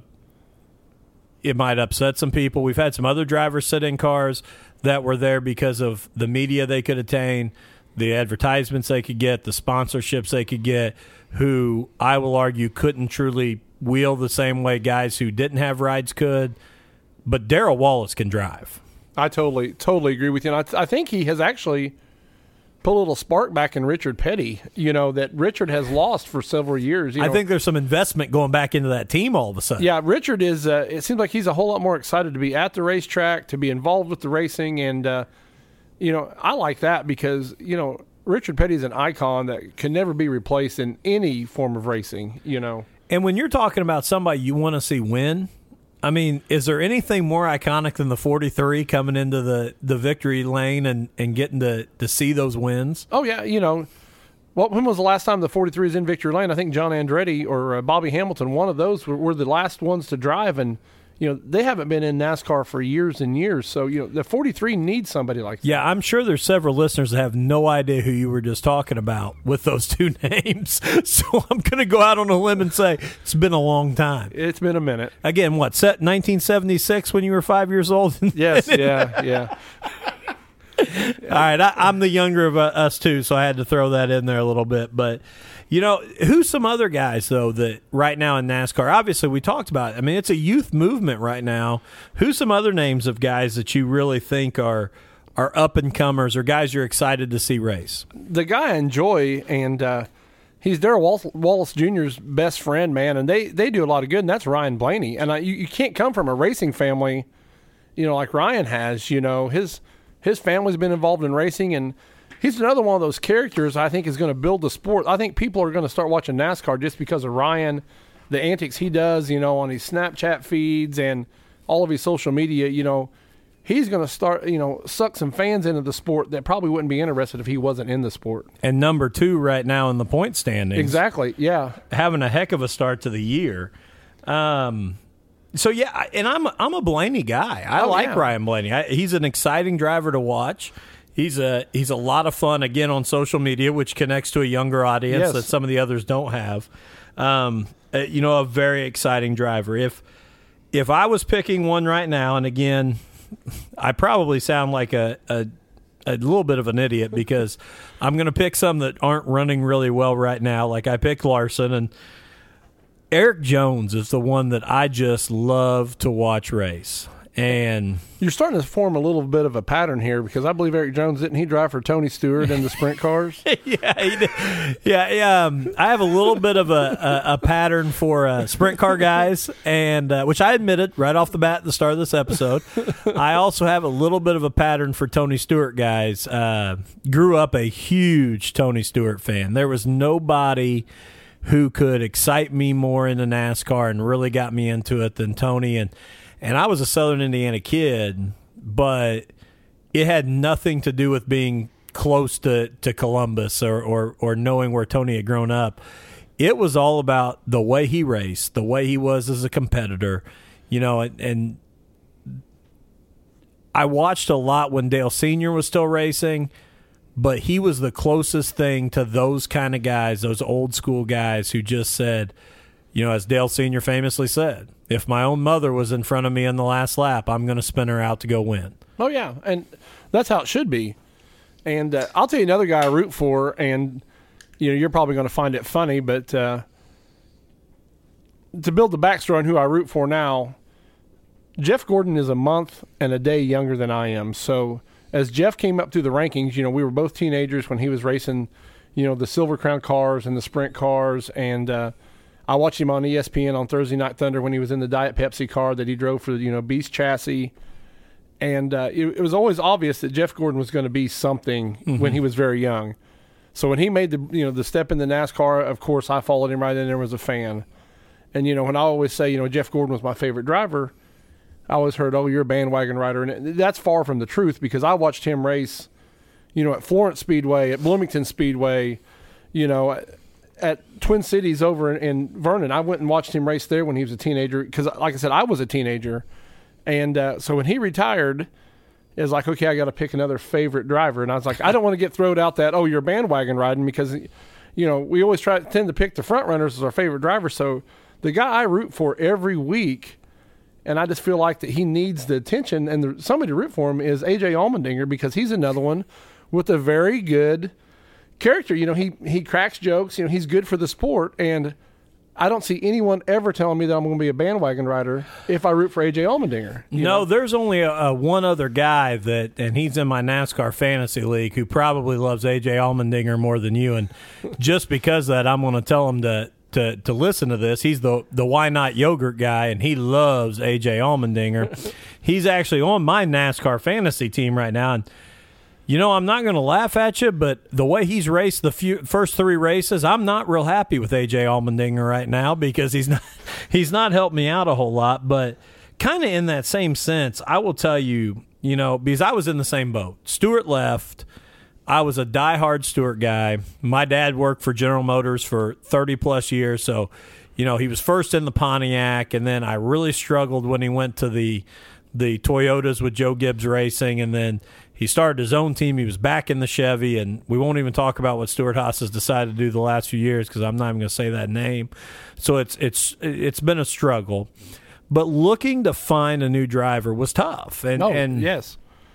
Speaker 1: it might upset some people. We've had some other drivers sit in cars that were there because of the media they could attain, the advertisements they could get, the sponsorships they could get, who I will argue couldn't truly wheel the same way guys who didn't have rides could. But Darrell Wallace can drive.
Speaker 3: I totally agree with you. And I think he has actually put a little spark back in Richard Petty, that Richard has lost for several years.
Speaker 1: I think there's some investment going back into that team all of a sudden.
Speaker 3: Yeah, Richard is, it seems like he's a whole lot more excited to be at the racetrack, to be involved with the racing. And, I like that because, Richard Petty is an icon that can never be replaced in any form of racing,
Speaker 1: And when you're talking about somebody you want to see win, I mean, is there anything more iconic than the 43 coming into the victory lane and getting to see those wins?
Speaker 3: Oh, yeah. When was the last time the 43 is in victory lane? I think John Andretti or Bobby Hamilton, one of those were the last ones to drive. And, they haven't been in NASCAR for years and years. So, the 43 needs somebody like that.
Speaker 1: Yeah, I'm sure there's several listeners that have no idea who you were just talking about with those two names. So I'm going to go out on a limb and say it's been a long time.
Speaker 3: It's been a minute.
Speaker 1: Again, what, set 1976 when you were 5 years old?
Speaker 3: Yes, yeah.
Speaker 1: right, I'm the younger of us too, so I had to throw that in there a little bit. But, who's some other guys, though, that right now in NASCAR, obviously we talked about it. I mean, it's a youth movement right now. Who's some other names of guys that you really think are up-and-comers or guys you're excited to see race?
Speaker 3: The guy I enjoy, and he's Darrell Wallace Jr.'s best friend, man, and they do a lot of good, and that's Ryan Blaney. And you can't come from a racing family, like Ryan has. His family's been involved in racing, and he's another one of those characters I think is going to build the sport. I think people are going to start watching NASCAR just because of Ryan, the antics he does, on his Snapchat feeds and all of his social media. He's going to start, suck some fans into the sport that probably wouldn't be interested if he wasn't in the sport.
Speaker 1: And number 2 right now in the point standings.
Speaker 3: Exactly, yeah.
Speaker 1: Having a heck of a start to the year. So, yeah, and I'm a Blaney guy. I like Ryan Blaney. He's an exciting driver to watch. He's a lot of fun, again, on social media, which connects to a younger audience that some of the others don't have. A very exciting driver. If I was picking one right now, and again, I probably sound like a little bit of an idiot because I'm going to pick some that aren't running really well right now. Like I picked Larson, and Eric Jones is the one that I just love to watch race. And
Speaker 3: you're starting to form a little bit of a pattern here because I believe Eric Jones, didn't he drive for Tony Stewart in the sprint cars?
Speaker 1: Yeah, he did. Yeah. I have a little bit of a pattern for sprint car guys, and which I admitted right off the bat at the start of this episode. I also have a little bit of a pattern for Tony Stewart guys. Grew up a huge Tony Stewart fan. There was nobody who could excite me more into NASCAR and really got me into it than Tony. And I was a Southern Indiana kid, but it had nothing to do with being close to Columbus or knowing where Tony had grown up. It was all about the way he raced, the way he was as a competitor, and I watched a lot when Dale Sr. was still racing, but he was the closest thing to those kind of guys, those old school guys who just said, as Dale Sr. famously said, if my own mother was in front of me in the last lap, I'm going to spin her out to go win.
Speaker 3: Oh, yeah, and that's how it should be. And I'll tell you another guy I root for, and you're probably going to find it funny, but to build the backstory on who I root for now, Jeff Gordon is a month and a day younger than I am. So as Jeff came up through the rankings, we were both teenagers when he was racing, the Silver Crown cars and the sprint cars, and I watched him on ESPN on Thursday Night Thunder when he was in the Diet Pepsi car that he drove for, Beast Chassis. And it was always obvious that Jeff Gordon was going to be something when he was very young. So when he made the step into NASCAR, of course, I followed him right in there and was a fan. And, when I always say, Jeff Gordon was my favorite driver, I always heard, oh, you're a bandwagon rider. And that's far from the truth because I watched him race, at Florence Speedway, at Bloomington Speedway, at Twin Cities over in Vernon. I went and watched him race there when he was a teenager because, like I said, I was a teenager. And so when he retired, it was like, okay, I got to pick another favorite driver. And I was like, I don't want to get thrown out that, oh, you're bandwagon riding because, we always tend to pick the front runners as our favorite driver. So the guy I root for every week, and I just feel like that he needs the attention and somebody to root for him is A.J. Allmendinger because he's another one with a very good character. He cracks jokes. He's good for the sport, and I don't see anyone ever telling me that I'm going to be a bandwagon rider if I root for A.J. Allmendinger.
Speaker 1: No, there's only one other guy and he's in my NASCAR fantasy league who probably loves A.J. Allmendinger more than you, and just because of that, I'm going to tell him to listen to this. He's the Why Not Yogurt guy, and he loves A.J. Allmendinger. He's actually on my NASCAR fantasy team right now, and I'm not going to laugh at you, but the way he's raced the first 3 races, I'm not real happy with A.J. Allmendinger right now because he's not helped me out a whole lot. But kind of in that same sense, I will tell you, because I was in the same boat. Stewart left. I was a diehard Stewart guy. My dad worked for General Motors for 30-plus years, so, he was first in the Pontiac, and then I really struggled when he went to the Toyotas with Joe Gibbs Racing, and then he started his own team. He was back in the Chevy, and we won't even talk about what Stewart Haas has decided to do the last few years because I'm not even going to say that name. So it's been a struggle. But looking to find a new driver was tough.
Speaker 3: Yes.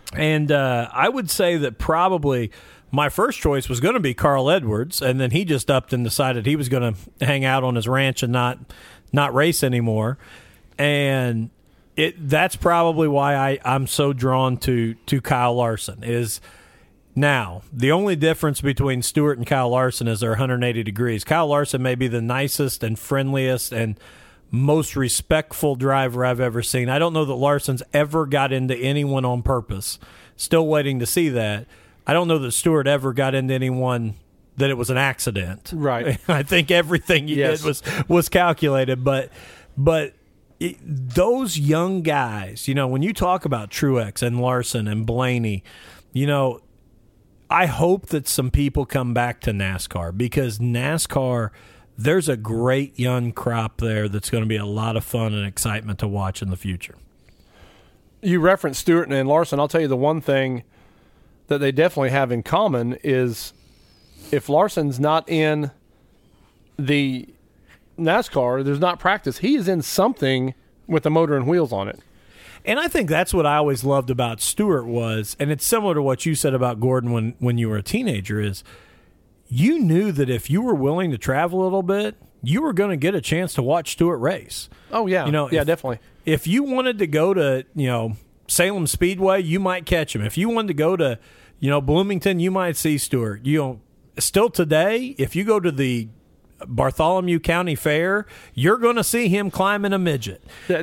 Speaker 1: And I would say that probably my first choice was going to be Carl Edwards, and then he just upped and decided he was going to hang out on his ranch and not race anymore. And that's probably why I'm so drawn to Kyle Larson. Is now the only difference between Stewart and Kyle Larson is they're 180 degrees. Kyle Larson may be the nicest and friendliest and most respectful driver I've ever seen. I don't know that Larson's ever got into anyone on purpose. Still waiting to see that. I don't know that Stewart ever got into anyone that it was an accident.
Speaker 3: Right.
Speaker 1: I think everything he did was calculated. But those young guys, when you talk about Truex and Larson and Blaney, I hope that some people come back to NASCAR, because NASCAR, there's a great young crop there that's going to be a lot of fun and excitement to watch in the future.
Speaker 3: You referenced Stewart and Larson. I'll tell you the one thing that they definitely have in common is if Larson's not in the NASCAR, there's not practice. He is in something with the motor and wheels on it.
Speaker 1: And I think that's what I always loved about Stewart was, and it's similar to what you said about Gordon when you were a teenager, is you knew that if you were willing to travel a little bit, you were going to get a chance to watch Stewart race.
Speaker 3: Oh, yeah. Definitely.
Speaker 1: If you wanted to go to, Salem Speedway, you might catch him. If you wanted to go to, Bloomington, you might see Stewart. Still today, if you go to the Bartholomew County Fair, you're going to see him climbing a midget.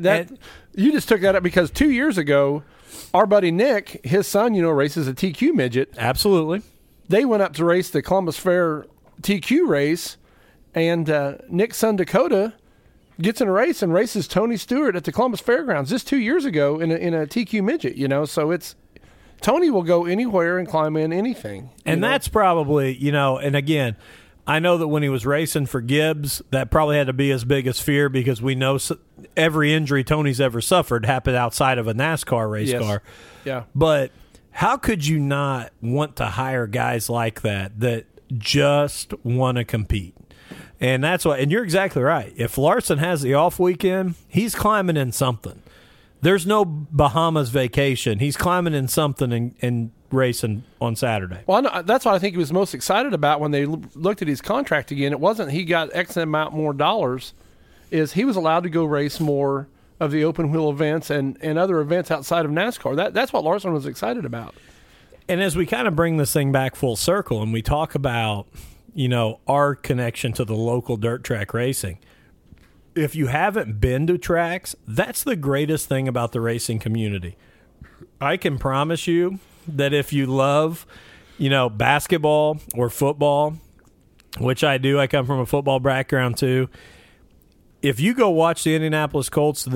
Speaker 3: You just took that up because 2 years ago, our buddy Nick, his son, races a TQ midget.
Speaker 1: Absolutely.
Speaker 3: They went up to race the Columbus Fair TQ race, and Nick's son Dakota gets in a race and races Tony Stewart at the Columbus Fairgrounds just 2 years ago in a TQ midget. So it's Tony will go anywhere and climb in anything.
Speaker 1: And that's probably, and again, I know that when he was racing for Gibbs, that probably had to be his biggest fear, because we know every injury Tony's ever suffered happened outside of a NASCAR race car.
Speaker 3: Yeah.
Speaker 1: But how could you not want to hire guys like that just want to compete? And that's why, and you're exactly right. If Larson has the off weekend, he's climbing in something. There's no Bahamas vacation. He's climbing in something and racing on Saturday.
Speaker 3: Well, that's what I think he was most excited about when they looked at his contract again. It wasn't he got X amount more dollars, is he was allowed to go race more of the open wheel events and other events outside of NASCAR. That's what Larson was excited about.
Speaker 1: And as we kind of bring this thing back full circle and we talk about, our connection to the local dirt track racing, if you haven't been to tracks, that's the greatest thing about the racing community. I can promise you that if you love, basketball or football, which I do, I come from a football background too. If you go watch the Indianapolis Colts,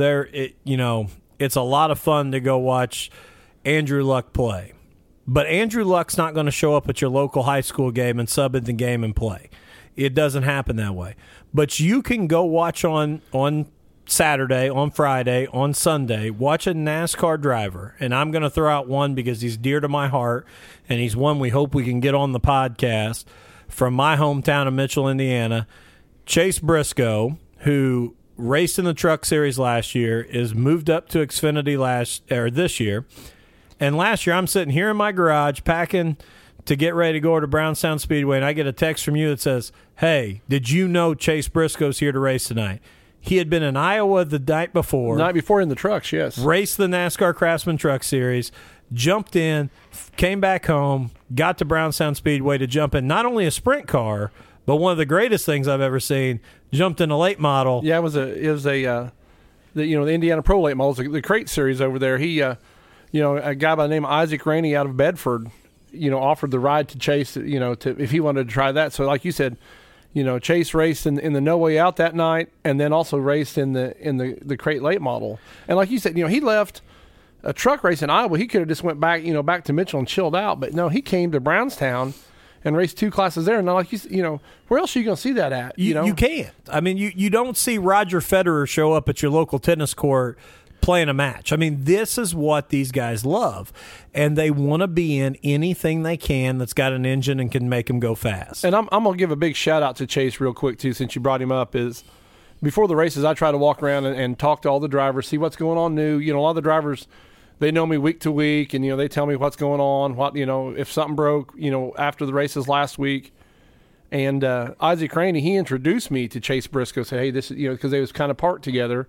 Speaker 1: it's a lot of fun to go watch Andrew Luck play. But Andrew Luck's not going to show up at your local high school game and sub in the game and play. It doesn't happen that way. But you can go watch on Saturday, on Friday, on Sunday, watch a NASCAR driver. And I'm going to throw out one because he's dear to my heart, and he's one we hope we can get on the podcast, from my hometown of Mitchell, Indiana. Chase Briscoe, who raced in the Truck Series last year, is moved up to Xfinity this year. And last year, I'm sitting here in my garage packing to get ready to go to Brownstown Speedway, and I get a text from you that says, "Hey, did you know Chase Briscoe's here to race tonight?" He had been in Iowa the night before.
Speaker 3: The night before in the trucks, yes.
Speaker 1: Raced the NASCAR Craftsman Truck Series, jumped in, came back home, got to Brownstown Speedway to jump in not only a sprint car, but one of the greatest things I've ever seen, jumped in a late model.
Speaker 3: Yeah, it was the Indiana Pro Late Models, the crate series over there. He, a guy by the name of Isaac Rainey out of Bedford, offered the ride to Chase, if he wanted to try that. So like you said, Chase raced in the No Way Out that night, and then also raced in the crate late model. And like you said, he left a truck race in Iowa. He could have just went back, back to Mitchell and chilled out. But no, he came to Brownstown and raced two classes there. And like you, where else are you going to see that at?
Speaker 1: You can't. I mean, you don't see Roger Federer show up at your local tennis court playing a match. I mean, this is what these guys love, and they want to be in anything they can that's got an engine and can make them go fast.
Speaker 3: And I'm going to give a big shout out to Chase real quick too, since you brought him up. Is before the races, I try to walk around and talk to all the drivers, see what's going on new. A lot of the drivers they know me week to week, and they tell me what's going on, what if something broke, after the races last week. And Isaac Rainey, he introduced me to Chase Briscoe. Said, "Hey, this is because they was kind of parked together."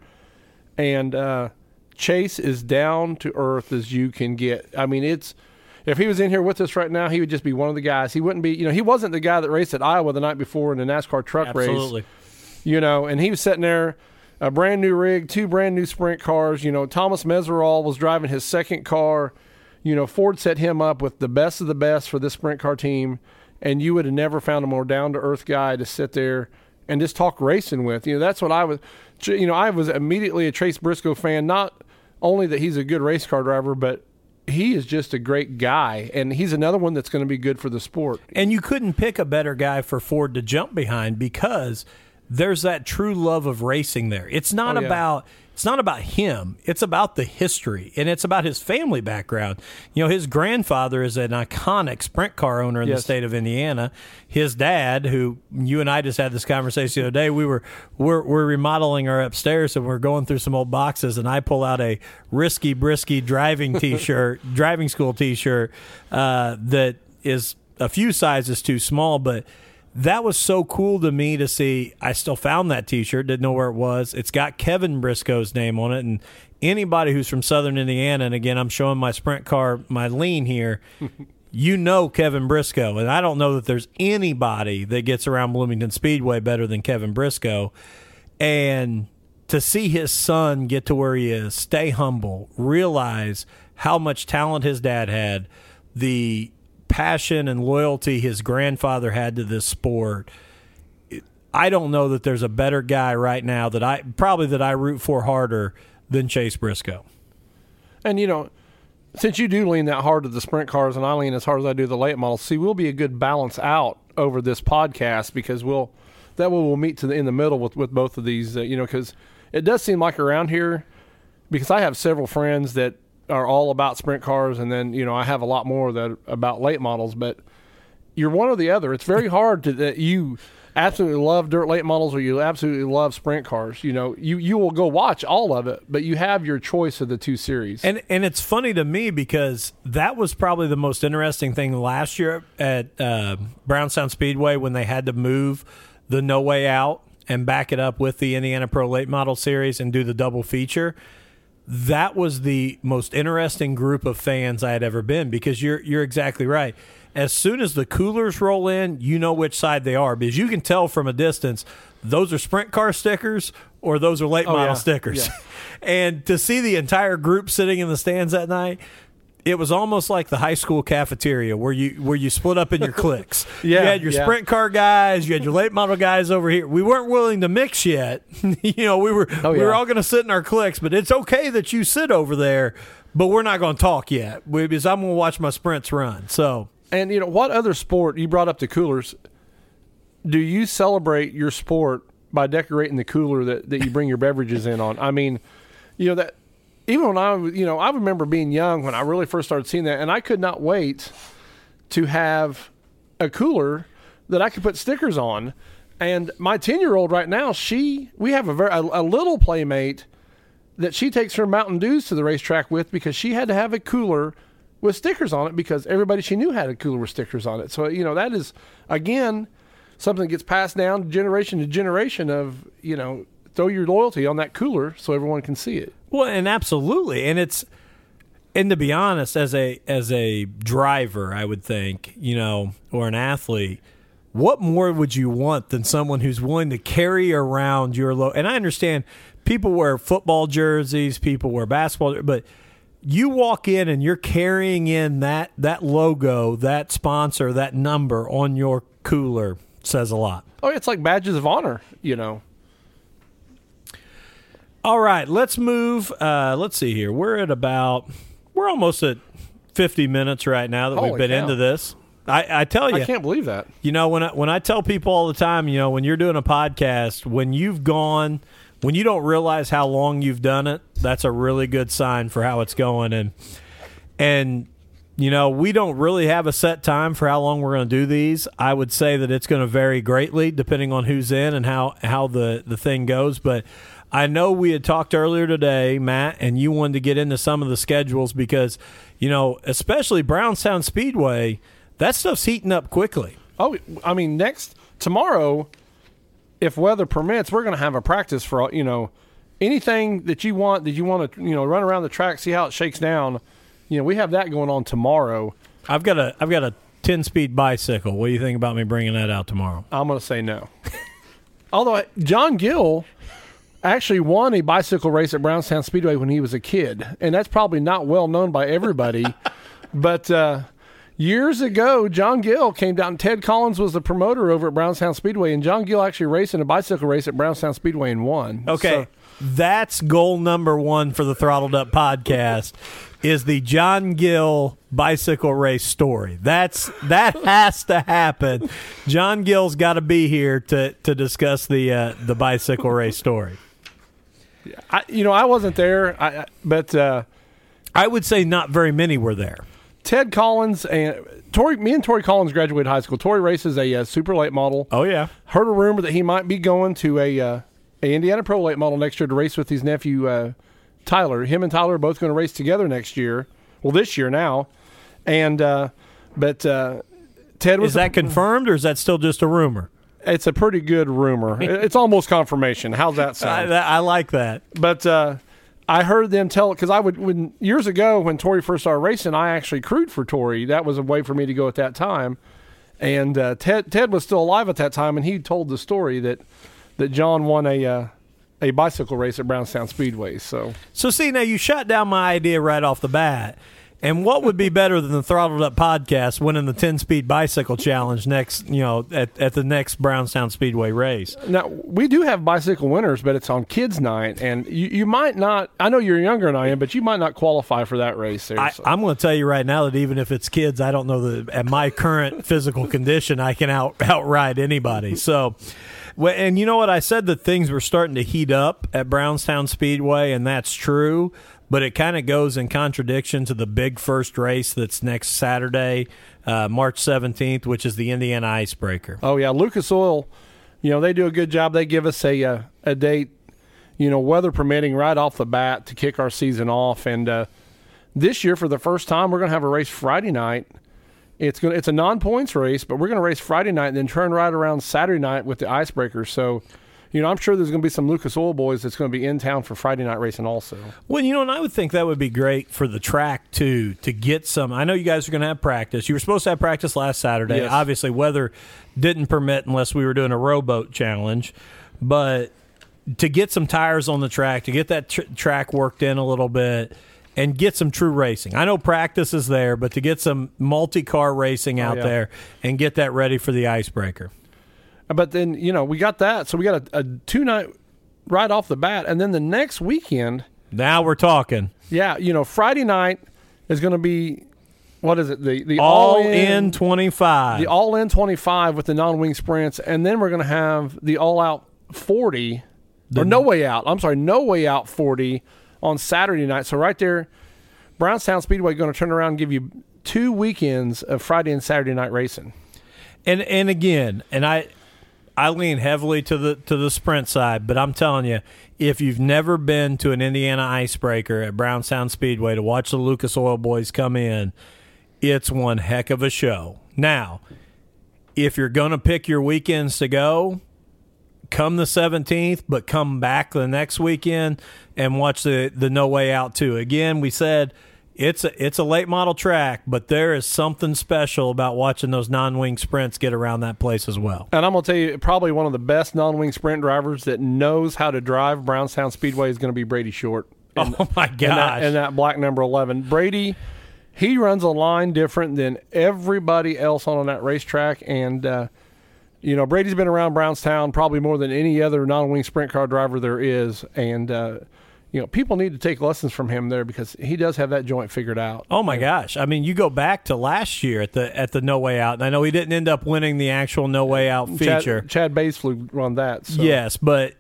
Speaker 3: And Chase is down to earth as you can get. I mean, if he was in here with us right now, he would just be one of the guys. He wouldn't be, he wasn't the guy that raced at Iowa the night before in the NASCAR truck race.
Speaker 1: Absolutely.
Speaker 3: And he was sitting there, a brand new rig, 2 brand new sprint cars. Thomas Meserol was driving his second car. Ford set him up with the best of the best for this sprint car team. And you would have never found a more down-to-earth guy to sit there and just talk racing with. That's what I was. I was immediately a Chase Briscoe fan. Not only that he's a good race car driver, but he is just a great guy, and he's another one that's going to be good for the sport.
Speaker 1: And you couldn't pick a better guy for Ford to jump behind because there's that true love of racing there. It's not about him. It's about the history, and it's about his family background. His grandfather is an iconic sprint car owner in the state of Indiana. His dad, who you and I just had this conversation the other day, we're remodeling our upstairs, and we're going through some old boxes, and I pull out a Risky Brisky driving T-shirt, driving school T-shirt that is a few sizes too small, but that was so cool to me to see. I still found that T-shirt, didn't know where it was. It's got Kevin Briscoe's name on it, and anybody who's from Southern Indiana, and again, I'm showing my sprint car, my lean here, Kevin Briscoe, and I don't know that there's anybody that gets around Bloomington Speedway better than Kevin Briscoe. And to see his son get to where he is, stay humble, realize how much talent his dad had, the passion and loyalty his grandfather had to this sport. I don't know that there's a better guy right now that I root for harder than Chase Briscoe. And
Speaker 3: since you do lean that hard to the sprint cars and I lean as hard as I do the late models, we'll be a good balance out over this podcast because we'll meet in the middle with both of these, because it does seem like around here, because I have several friends that are all about sprint cars, and then I have a lot more that about late models, but you're one or the other. It's very hard that you absolutely love dirt late models or you absolutely love sprint cars. You will go watch all of it, but you have your choice of the 2 series.
Speaker 1: And it's funny to me because that was probably the most interesting thing last year at Brownstown Speedway when they had to move the No Way Out and back it up with the Indiana Pro Late Model Series and do the double feature. That was the most interesting group of fans I had ever been because you're exactly right. As soon as the coolers roll in, you know which side they are because you can tell from a distance those are sprint car stickers or those are late model stickers. Yeah. And to see the entire group sitting in the stands that night, it was almost like the high school cafeteria where you split up in your cliques. You had your sprint car guys, you had your late model guys over here. We weren't willing to mix yet. We were all going to sit in our cliques, but it's okay that you sit over there, but we're not going to talk yet because I'm going to watch my sprints run. So,
Speaker 3: and what other sport, you brought up the coolers, do you celebrate your sport by decorating the cooler that you bring your beverages in on? I mean, that even when I remember being young when I really first started seeing that, and I could not wait to have a cooler that I could put stickers on. And my 10-year-old right now, we have a little playmate that she takes her Mountain Dews to the racetrack with because she had to have a cooler with stickers on it because everybody she knew had a cooler with stickers on it. So, that is, again, something that gets passed down to generation of, throw your loyalty on that cooler so everyone can see it.
Speaker 1: Well, and absolutely. And to be honest, as a driver, I would think, or an athlete, what more would you want than someone who's willing to carry around your logo? And I understand people wear football jerseys, people wear basketball, but you walk in and you're carrying in that logo, that sponsor, that number on your cooler says a lot.
Speaker 3: Oh, it's like badges of honor,
Speaker 1: All right, let's move. Let's see here. We're almost at 50 minutes right now that
Speaker 3: Holy
Speaker 1: we've been
Speaker 3: cow.
Speaker 1: into this. I tell you,
Speaker 3: I can't believe that.
Speaker 1: When I tell people all the time, when you're doing a podcast, when you don't realize how long you've done it, that's a really good sign for how it's going. And we don't really have a set time for how long we're going to do these. I would say that it's going to vary greatly depending on who's in and how the thing goes. But I know we had talked earlier today, Matt, and you wanted to get into some of the schedules because, especially Brownstown Speedway, that stuff's heating up quickly.
Speaker 3: Oh, I mean, tomorrow, if weather permits, we're going to have a practice for, anything that you want to, run around the track, see how it shakes down. We have that going on tomorrow.
Speaker 1: I've got a 10-speed bicycle. What do you think about me bringing that out tomorrow?
Speaker 3: I'm going to say no. Although John Gill actually won a bicycle race at Brownstown Speedway when he was a kid, and that's probably not well known by everybody. But years ago, John Gill came down. Ted Collins was the promoter over at Brownstown Speedway, and John Gill actually raced in a bicycle race at Brownstown Speedway and won.
Speaker 1: Okay, that's goal number 1 for the Throttled Up podcast. Is the John Gill bicycle race story. That has to happen. John Gill's got to be here to discuss the bicycle race story.
Speaker 3: I wasn't there, but
Speaker 1: I would say not very many were there.
Speaker 3: Ted Collins and me and Tori Collins graduated high school. Tori races a super late model.
Speaker 1: Oh yeah,
Speaker 3: heard a rumor that he might be going to a Indiana Pro late model next year to race with his nephew Tyler. Him and Tyler are both going to race together next year. Well, this year now, and but Ted was.
Speaker 1: Is that confirmed or is that still just a rumor?
Speaker 3: It's a pretty good rumor. It's almost confirmation. How's that sound?
Speaker 1: I like that.
Speaker 3: But I heard them tell, because years ago when Tori first started racing, I actually crewed for Tori. That was a way for me to go at that time. And Ted was still alive at that time, and he told the story that John won a bicycle race at Brownstown Speedway. So
Speaker 1: see, now you shot down my idea right off the bat. And what would be better than the Throttled Up podcast winning the 10-speed bicycle challenge next, at the next Brownstown Speedway race?
Speaker 3: Now, we do have bicycle winners, but it's on kids' night, and you might not. I know you're younger than I am, but you might not qualify for that race. There,
Speaker 1: I'm going to tell you right now that even if it's kids, I don't know that at my current physical condition I can outride anybody. So. And you know what? I said that things were starting to heat up at Brownstown Speedway, and that's true. But it kind of goes in contradiction to the big first race that's next Saturday, March 17th, which is the Indiana Icebreaker.
Speaker 3: Oh, yeah. Lucas Oil, they do a good job. They give us a date, weather permitting, right off the bat to kick our season off. And this year, for the first time, we're going to have a race Friday night. It's a non-points race, but we're going to race Friday night and then turn right around Saturday night with the Icebreaker. So, I'm sure there's going to be some Lucas Oil boys that's going to be in town for Friday night racing also.
Speaker 1: Well, and I would think that would be great for the track, too, to get some. I know you guys are going to have practice. You were supposed to have practice last Saturday.
Speaker 3: Yes.
Speaker 1: Obviously, weather didn't permit unless we were doing a rowboat challenge. But to get some tires on the track, to get that track worked in a little bit, and get some true racing. I know practice is there, but to get some multi-car racing out there and get that ready for the Icebreaker.
Speaker 3: But then, we got that. So we got a 2-night right off the bat. And then the next weekend.
Speaker 1: Now we're talking.
Speaker 3: Yeah. Friday night is going to be, what is it? The
Speaker 1: All-In 25.
Speaker 3: The All-In 25 with the non-wing sprints. And then we're going to have the All-Out 40. No Way Out 40 on Saturday night. So right there, Brownstown Speedway going to turn around and give you 2 weekends of Friday and Saturday night racing.
Speaker 1: And again, I lean heavily to the sprint side, but I'm telling you, if you've never been to an Indiana Icebreaker at Brownstown Speedway to watch the Lucas Oil boys come in, it's one heck of a show. Now, if you're going to pick your weekends to go, come the 17th, but come back the next weekend and watch the No Way Out too. Again, we said it's a late model track, but there is something special about watching those non-wing sprints get around that place as well.
Speaker 3: And I'm going to tell you, probably one of the best non-wing sprint drivers that knows how to drive Brownstown Speedway is going to be Brady Short.
Speaker 1: Oh, my gosh.
Speaker 3: And that black number 11. Brady, he runs a line different than everybody else on that racetrack. And, Brady's been around Brownstown probably more than any other non-wing sprint car driver there is. And, people need to take lessons from him there because he does have that joint figured out.
Speaker 1: Oh my gosh! I mean, you go back to last year at the No Way Out, and I know he didn't end up winning the actual No Way Out feature.
Speaker 3: Chad Baisflew won that. So.
Speaker 1: Yes, but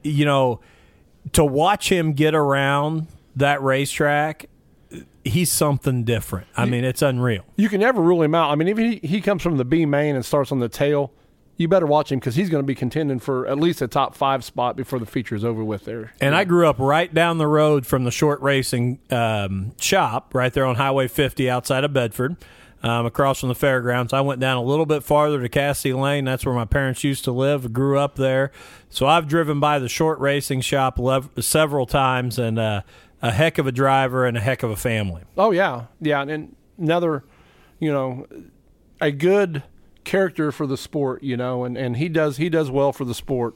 Speaker 1: to watch him get around that racetrack, he's something different. I mean, it's unreal.
Speaker 3: You can never rule him out. I mean, if he comes from the B main and starts on the tail, you better watch him because he's going to be contending for at least a top 5 spot before the feature is over with there.
Speaker 1: And I grew up right down the road from the short racing shop, right there on Highway 50 outside of Bedford, across from the fairgrounds. I went down a little bit farther to Cassidy Lane. That's where my parents used to live. I grew up there. So I've driven by the short racing shop several times, and a heck of a driver and a heck of a family.
Speaker 3: Oh, yeah. Yeah, and another, a good character for the sport, and he does well for the sport.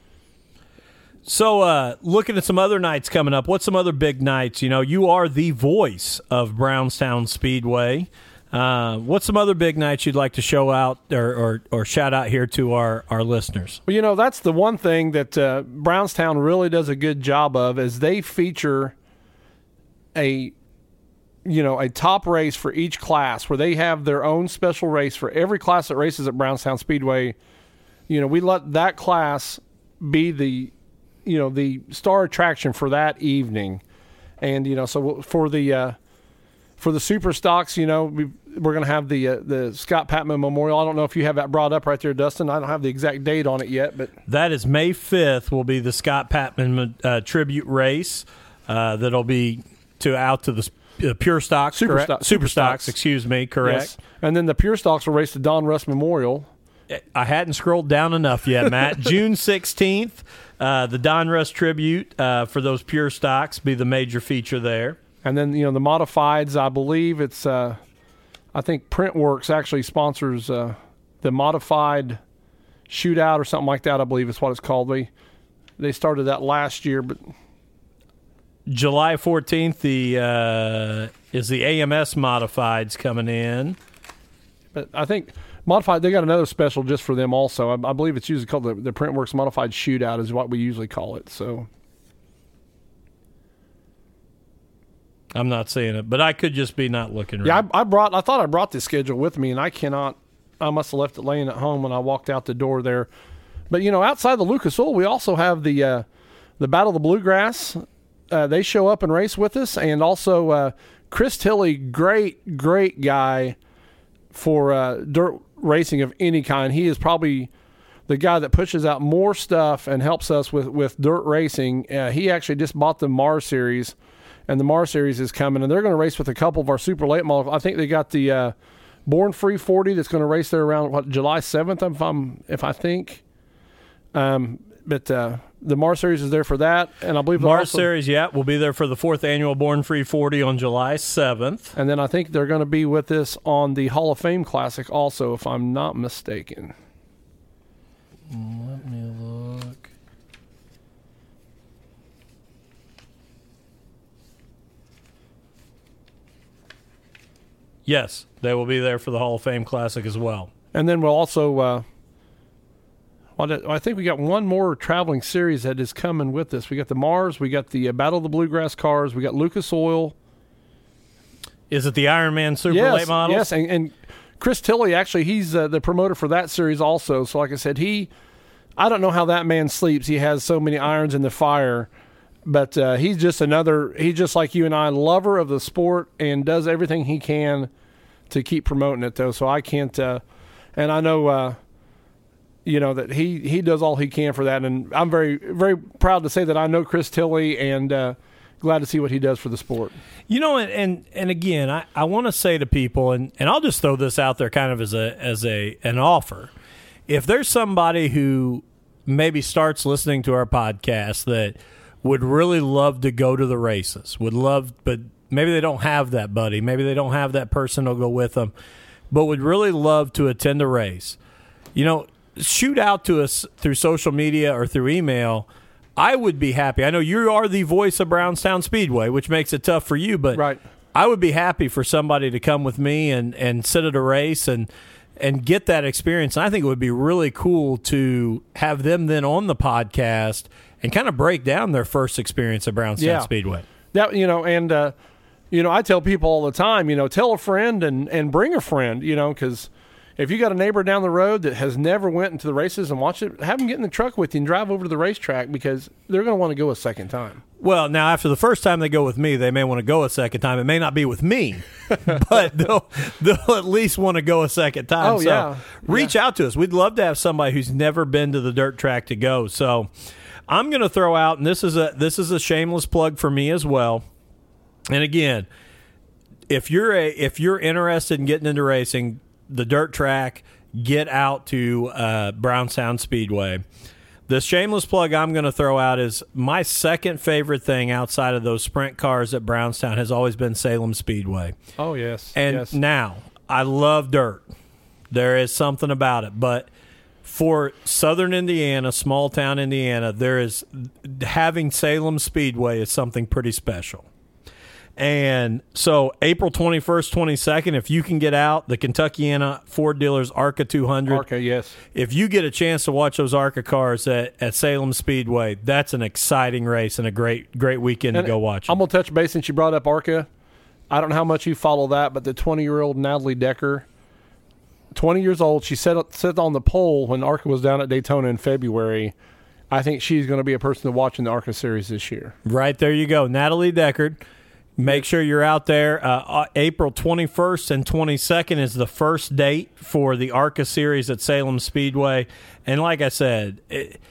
Speaker 1: So looking at some other nights coming up, what's some other big nights? You are the voice of Brownstown Speedway. What's some other big nights you'd like to show out or shout out here to our listeners?
Speaker 3: Well, that's the one thing that Brownstown really does a good job of is they feature a top race for each class where they have their own special race for every class that races at Brownstown Speedway. We let that class be the star attraction for that evening. And, so for the super stocks, we're going to have the Scott Patman Memorial. I don't know if you have that brought up right there, Dustin. I don't have the exact date on it yet, but
Speaker 1: that is May 5th will be the Scott Patman tribute race that'll be out to the Pure Stocks, Super Stocks, excuse me, correct.
Speaker 3: Yes. And then the Pure Stocks will race the Don Russ Memorial.
Speaker 1: I hadn't scrolled down enough yet, Matt. June 16th, the Don Russ tribute for those Pure Stocks be the major feature there.
Speaker 3: And then, the modifieds, I believe it's, I think Printworks actually sponsors the modified shootout or something like that, I believe is what it's called. They started that last year, but
Speaker 1: July 14th is the AMS modifieds coming in.
Speaker 3: But I think modified, they got another special just for them also. I believe it's usually called the Printworks Modified Shootout is what we usually call it. So
Speaker 1: I'm not seeing it, but I could just be not looking right.
Speaker 3: Yeah, I thought I brought this schedule with me, and I must have left it laying at home when I walked out the door there. But, outside the Lucas Oil, we also have the Battle of the Bluegrass. They show up and race with us, and also Chris Tilley, great guy for dirt racing of any kind. He is probably the guy that pushes out more stuff and helps us with dirt racing. He actually just bought the Mars Series, and the Mars Series is coming, and they're going to race with a couple of our super late models. I think they got the Born Free 40 that's going to race there around July 7th, if I think. But the Mars Series is there for that, and I believe
Speaker 1: Mars Series, will be there for the 4th annual Born Free 40 on July 7th.
Speaker 3: And then I think they're going to be with us on the Hall of Fame Classic also, if I'm not mistaken.
Speaker 1: Let me look. Yes, they will be there for the Hall of Fame Classic as well.
Speaker 3: And then we'll also I think we got one more traveling series that is coming with us. We got the Mars, we got the Battle of the Bluegrass cars, we got Lucas Oil.
Speaker 1: Is it the Ironman Super Late Models?
Speaker 3: Yes, and Chris Tilley, actually, he's the promoter for that series also. So like I said, I don't know how that man sleeps. He has so many irons in the fire. But he's just like you and I, lover of the sport and does everything he can to keep promoting it, though. So I can't, and I know, that he does all he can for that. And I'm very, very proud to say that I know Chris Tilley and glad to see what he does for the sport.
Speaker 1: And again, I want to say to people, and I'll just throw this out there kind of as an offer. If there's somebody who maybe starts listening to our podcast that would really love to go to the races, but maybe they don't have that buddy, maybe they don't have that person who'll go with them, but would really love to attend a race, shoot out to us through social media or through email. I would be happy. I know you are the voice of Brownstown Speedway, which makes it tough for you, but
Speaker 3: right.
Speaker 1: I would be happy for somebody to come with me and sit at a race and get that experience. And I think it would be really cool to have them then on the podcast and kind of break down their first experience at Brownstown Speedway.
Speaker 3: That, I tell people all the time, tell a friend and bring a friend, because if you got a neighbor down the road that has never went into the races and watched it, have them get in the truck with you and drive over to the racetrack because they're going to want to go a second time.
Speaker 1: Well, now after the first time they go with me, they may want to go a second time. It may not be with me, but they'll at least want to go a second time.
Speaker 3: Oh,
Speaker 1: so
Speaker 3: yeah.
Speaker 1: reach out to us. We'd love to have somebody who's never been to the dirt track to go. So I'm going to throw out, and this is a shameless plug for me as well. And again, if you're interested in getting into racing, the dirt track, get out to Brownstown Speedway. The shameless plug I'm going to throw out is my second favorite thing outside of those sprint cars at Brownstown has always been Salem Speedway.
Speaker 3: Oh, yes.
Speaker 1: And
Speaker 3: yes.
Speaker 1: now, I love dirt. There is something about it. But for southern Indiana, small town Indiana, having Salem Speedway is something pretty special. And so April 21st, 22nd, if you can get out, the Kentuckiana Ford Dealers ARCA 200.
Speaker 3: ARCA, yes.
Speaker 1: If you get a chance to watch those ARCA cars at Salem Speedway, that's an exciting race and a great weekend to go watch.
Speaker 3: I'm going to touch base since you brought up ARCA. I don't know how much you follow that, but the 20-year-old Natalie Decker, 20 years old, she sat on the pole when ARCA was down at Daytona in February. I think she's going to be a person to watch in the ARCA series this year.
Speaker 1: Right, there you go. Natalie Deckard. Make sure you're out there. April 21st and 22nd is the first date for the ARCA series at Salem Speedway. And like I said,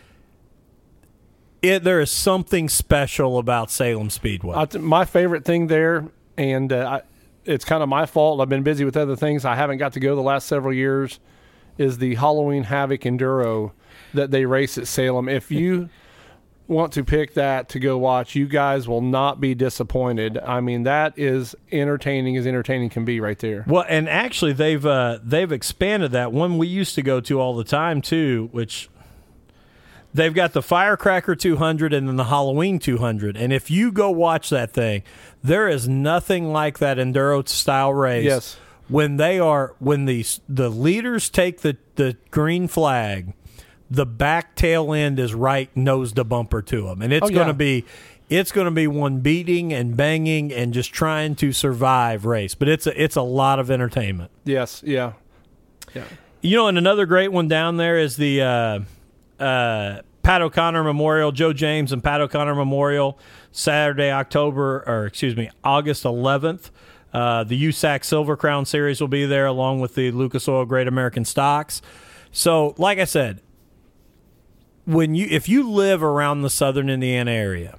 Speaker 1: there is something special about Salem Speedway.
Speaker 3: My favorite thing there, and it's kind of my fault. I've been busy with other things. I haven't got to go the last several years, is the Halloween Havoc Enduro that they race at Salem. If you want to pick that to go watch, you guys will not be disappointed. I mean, that is entertaining as entertaining can be right there.
Speaker 1: Well, and actually they've expanded that one we used to go to all the time too, which they've got the Firecracker 200 and then the Halloween 200. And if you go watch that thing, there is nothing like that enduro style race.
Speaker 3: Yes.
Speaker 1: When the leaders take the green flag, the back tail end is right nose to bumper to them, and it's going to be one beating and banging and just trying to survive race. But it's a lot of entertainment.
Speaker 3: Yes, yeah.
Speaker 1: You know, and another great one down there is the Pat O'Connor Memorial, Joe James and Pat O'Connor Memorial, Saturday, August 11th. The USAC Silver Crown Series will be there along with the Lucas Oil Great American Stocks. So, like I said, if you live around the southern Indiana area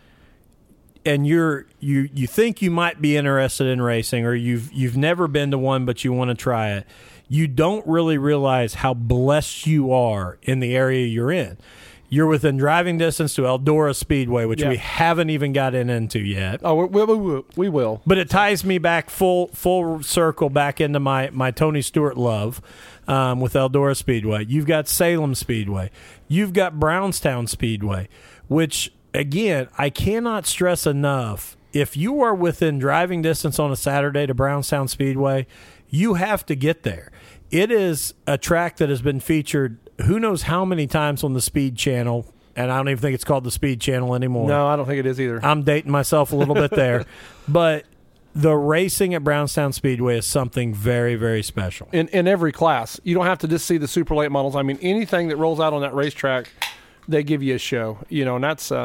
Speaker 1: and you think you might be interested in racing, or you've never been to one but you want to try it, you don't really realize how blessed you are in the area you're in. You're within driving distance to Eldora Speedway, which we haven't even gotten into yet.
Speaker 3: Oh, we will.
Speaker 1: But it ties me back full circle back into my Tony Stewart love with Eldora Speedway. You've got Salem Speedway. You've got Brownstown Speedway, which, again, I cannot stress enough. If you are within driving distance on a Saturday to Brownstown Speedway, you have to get there. It is a track that has been featured who knows how many times on the Speed Channel, and I don't even think it's called the Speed Channel anymore.
Speaker 3: No, I don't think it is either.
Speaker 1: I'm dating myself a little bit there. But the racing at Brownstown Speedway is something very, very special.
Speaker 3: In every class. You don't have to just see the super late models. I mean, anything that rolls out on that racetrack, they give you a show. You know, and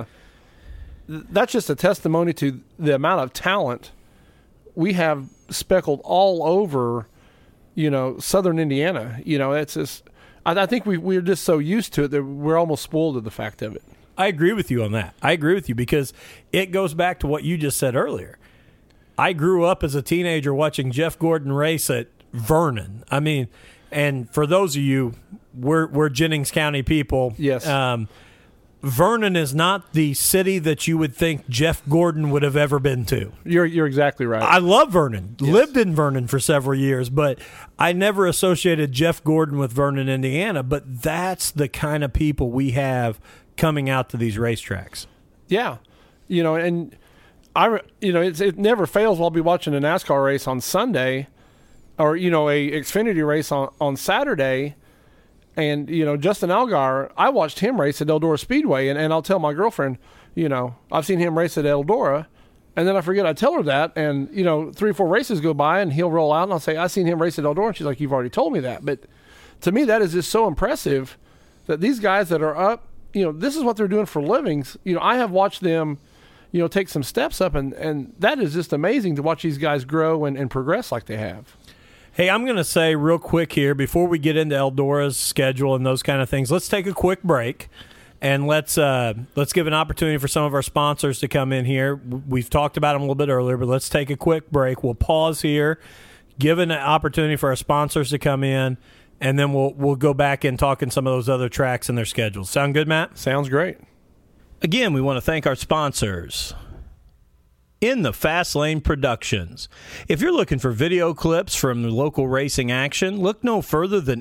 Speaker 3: that's just a testimony to the amount of talent we have speckled all over, southern Indiana. It's just, I think we're just so used to it that we're almost spoiled to the fact of it.
Speaker 1: I agree with you on that. I agree with you because it goes back to what you just said earlier. I grew up as a teenager watching Jeff Gordon race at Vernon. I mean, and for those of you, we're Jennings County people.
Speaker 3: Yes.
Speaker 1: Vernon is not the city that you would think Jeff Gordon would have ever been to.
Speaker 3: You're exactly right.
Speaker 1: I love Vernon.
Speaker 3: Yes.
Speaker 1: Lived in Vernon for several years, but I never associated Jeff Gordon with Vernon, Indiana. But that's the kind of people we have coming out to these racetracks.
Speaker 3: Yeah. And it never fails. I'll be watching a NASCAR race on Sunday or, a Xfinity race on Saturday. And, Justin Allgaier, I watched him race at Eldora Speedway, and I'll tell my girlfriend, I've seen him race at Eldora, And then I forget, I tell her that, and, 3 or 4 races go by, and he'll roll out, and I'll say, I seen him race at Eldora. And she's like, you've already told me that. But to me, that is just so impressive that these guys that are up, this is what they're doing for livings. I have watched them, take some steps up, and that is just amazing to watch these guys grow and progress like they have.
Speaker 1: Hey, I'm going to say real quick here, before we get into Eldora's schedule and those kind of things, let's take a quick break. And let's give an opportunity for some of our sponsors to come in here. We've talked about them a little bit earlier, but let's take a quick break. We'll pause here, give an opportunity for our sponsors to come in, and then we'll go back and talk in some of those other tracks and their schedules. Sound good, Matt?
Speaker 3: Sounds great.
Speaker 1: Again, we want to thank our sponsors. In the Fast Lane Productions. If you're looking for video clips from the local racing action, look no further than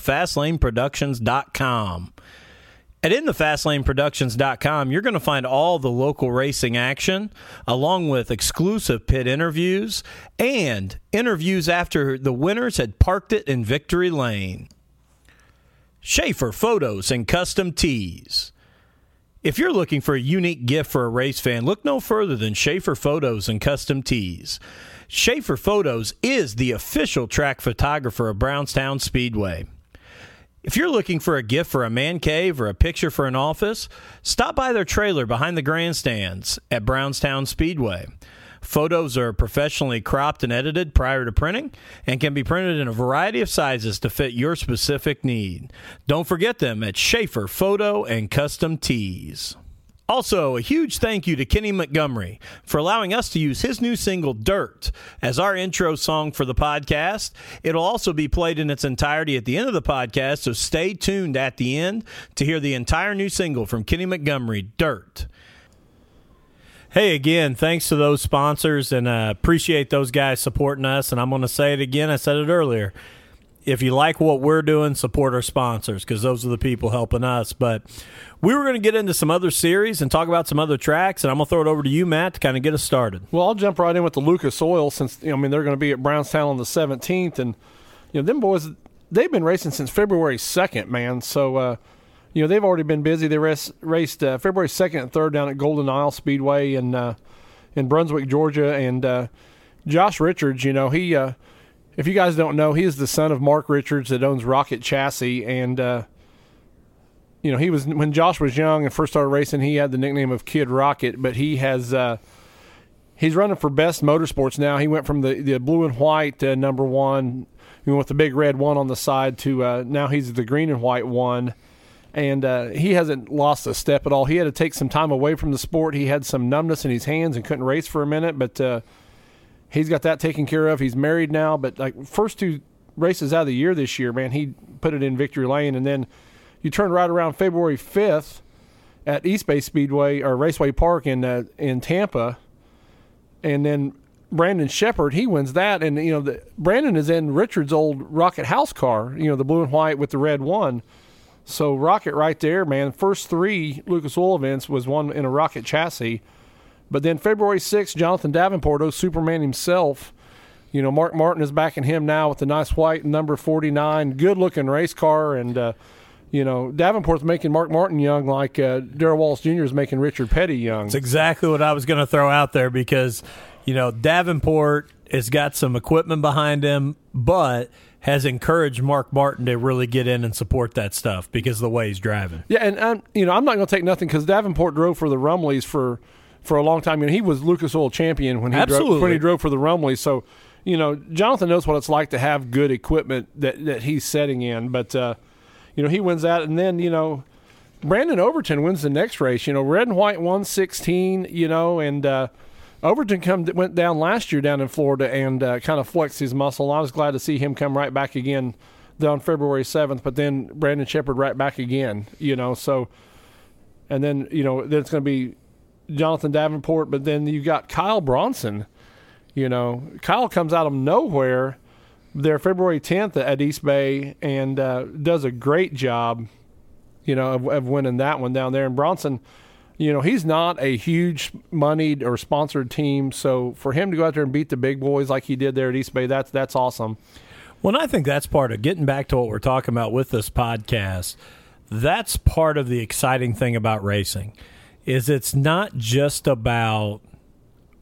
Speaker 1: InTheFastLaneProductions.com. At InTheFastLaneProductions.com, you're going to find all the local racing action, along with exclusive pit interviews and interviews after the winners had parked it in Victory Lane. Schaefer Photos and Custom Tees. If you're looking for a unique gift for a race fan, look no further than Schaefer Photos and Custom Tees. Schaefer Photos is the official track photographer of Brownstown Speedway. If you're looking for a gift for a man cave or a picture for an office, stop by their trailer behind the grandstands at Brownstown Speedway. Photos are professionally cropped and edited prior to printing and can be printed in a variety of sizes to fit your specific need. Don't forget them at Schaefer Photo and Custom Tees. Also, a huge thank you to Kenny Montgomery for allowing us to use his new single, Dirt, as our intro song for the podcast. It'll also be played in its entirety at the end of the podcast, so stay tuned at the end to hear the entire new single from Kenny Montgomery, Dirt. Hey, again, thanks to those sponsors, and appreciate those guys supporting us. And I'm going to say it again. I said it earlier. If you like what we're doing, support our sponsors, because those are the people helping us. But we were going to get into some other series and talk about some other tracks, and I'm going to throw it over to you, Matt, to kind of get us started.
Speaker 3: Well, I'll jump right in with the Lucas Oil, since they're going to be at Brownstown on the 17th. And, them boys, they've been racing since February 2nd, man. So, they've already been busy. They raced February 2nd and 3rd down at Golden Isle Speedway in Brunswick, Georgia. And Josh Richards, he if you guys don't know, he is the son of Mark Richards that owns Rocket Chassis. And, he was, when Josh was young and first started racing, he had the nickname of Kid Rocket. But he has he's running for Best Motorsports now. He went from the blue and white number 1, with the big red 1 on the side, to now he's the green and white 1. And he hasn't lost a step at all. He had to take some time away from the sport. He had some numbness in his hands and couldn't race for a minute, but he's got that taken care of. He's married now, but first 2 races out of the year this year, man, he put it in Victory Lane. And then you turn right around February 5th at East Bay Speedway or Raceway Park in Tampa, and then Brandon Shepard, he wins that. And Brandon is in Richard's old Rocket house car, the blue and white with the red 1. So Rocket right there, man. First 3 Lucas Oil events was won in a Rocket chassis. But then February 6th, Jonathan Davenport, Superman himself. Mark Martin is backing him now with the nice white number 49. Good-looking race car. And, Davenport's making Mark Martin young like Darrell Wallace Jr. is making Richard Petty young.
Speaker 1: That's exactly what I was going to throw out there because, Davenport has got some equipment behind him, but has encouraged Mark Martin to really get in and support that stuff because of the way he's driving.
Speaker 3: Yeah, and I'm not going to take nothing because Davenport drove for the Rumleys for a long time. He was Lucas Oil champion when he drove for the Rumleys. So, Jonathan knows what it's like to have good equipment that he's setting in. But, he wins that. And then, Brandon Overton wins the next race. Red and white 116, and Overton went down last year down in Florida and kind of flexed his muscle. And I was glad to see him come right back again on February 7th, but then Brandon Shepard right back again, so, and then, then it's going to be Jonathan Davenport, but then you got Kyle Bronson. Kyle comes out of nowhere there February 10th at East Bay and does a great job, of winning that one down there. And Bronson, he's not a huge moneyed or sponsored team, so for him to go out there and beat the big boys like he did there at East Bay, that's awesome.
Speaker 1: Well, and I think that's part of getting back to what we're talking about with this podcast. That's part of the exciting thing about racing is it's not just about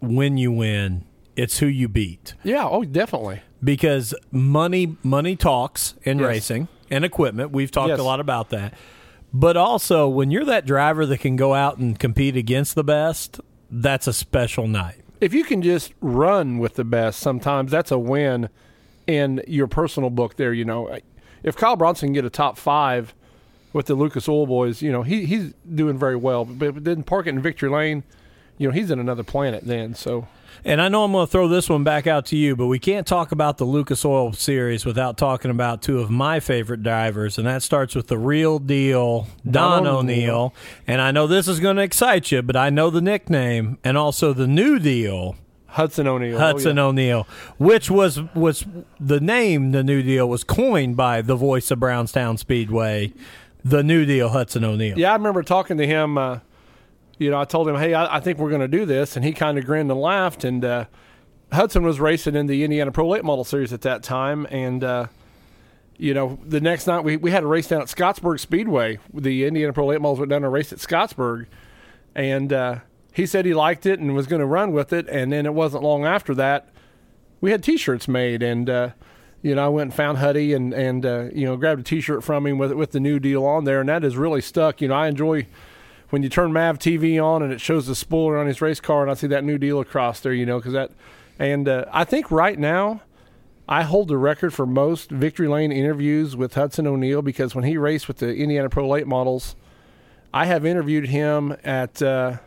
Speaker 1: when you win, it's who you beat.
Speaker 3: Yeah, oh, definitely.
Speaker 1: Because money talks in
Speaker 3: Yes.
Speaker 1: racing and equipment. We've talked
Speaker 3: Yes.
Speaker 1: a lot about that. But also, when you're that driver that can go out and compete against the best, that's a special night.
Speaker 3: If you can just run with the best, sometimes that's a win in your personal book there, you know. If Kyle Bronson can get a top 5 with the Lucas Oil Boys, you know, he's doing very well. But then park it in Victory Lane, you know, he's in another planet then, so...
Speaker 1: And I know I'm going to throw this one back out to you, but we can't talk about the Lucas Oil Series without talking about two of my favorite drivers, and that starts with the real deal, Don O'Neill. And I know this is going to excite you, but I know the nickname and also the new deal,
Speaker 3: Hudson O'Neill.
Speaker 1: Hudson O'Neill, which was the name, the new deal, was coined by the voice of Brownstown Speedway, the new deal, Hudson O'Neill.
Speaker 3: Yeah, I remember talking to him. You know, I told him, hey, I think we're going to do this. And he kind of grinned and laughed. And Hudson was racing in the Indiana Pro Late Model Series at that time. And, you know, the next night we had a race down at Scottsburg Speedway. The Indiana Pro Late Models went down and raced at Scottsburg. And he said he liked it and was going to run with it. And then it wasn't long after that, we had T-shirts made. And, you know, I went and found Huddy and you know, grabbed a T-shirt from him with the new deal on there. And that has really stuck. You know, I enjoy... when you turn MAV TV on and it shows the spoiler on his race car and I see that new deal across there, you know, because that, and I think right now I hold the record for most Victory Lane interviews with Hudson O'Neill, because when he raced with the Indiana Pro Late Models, I have interviewed him at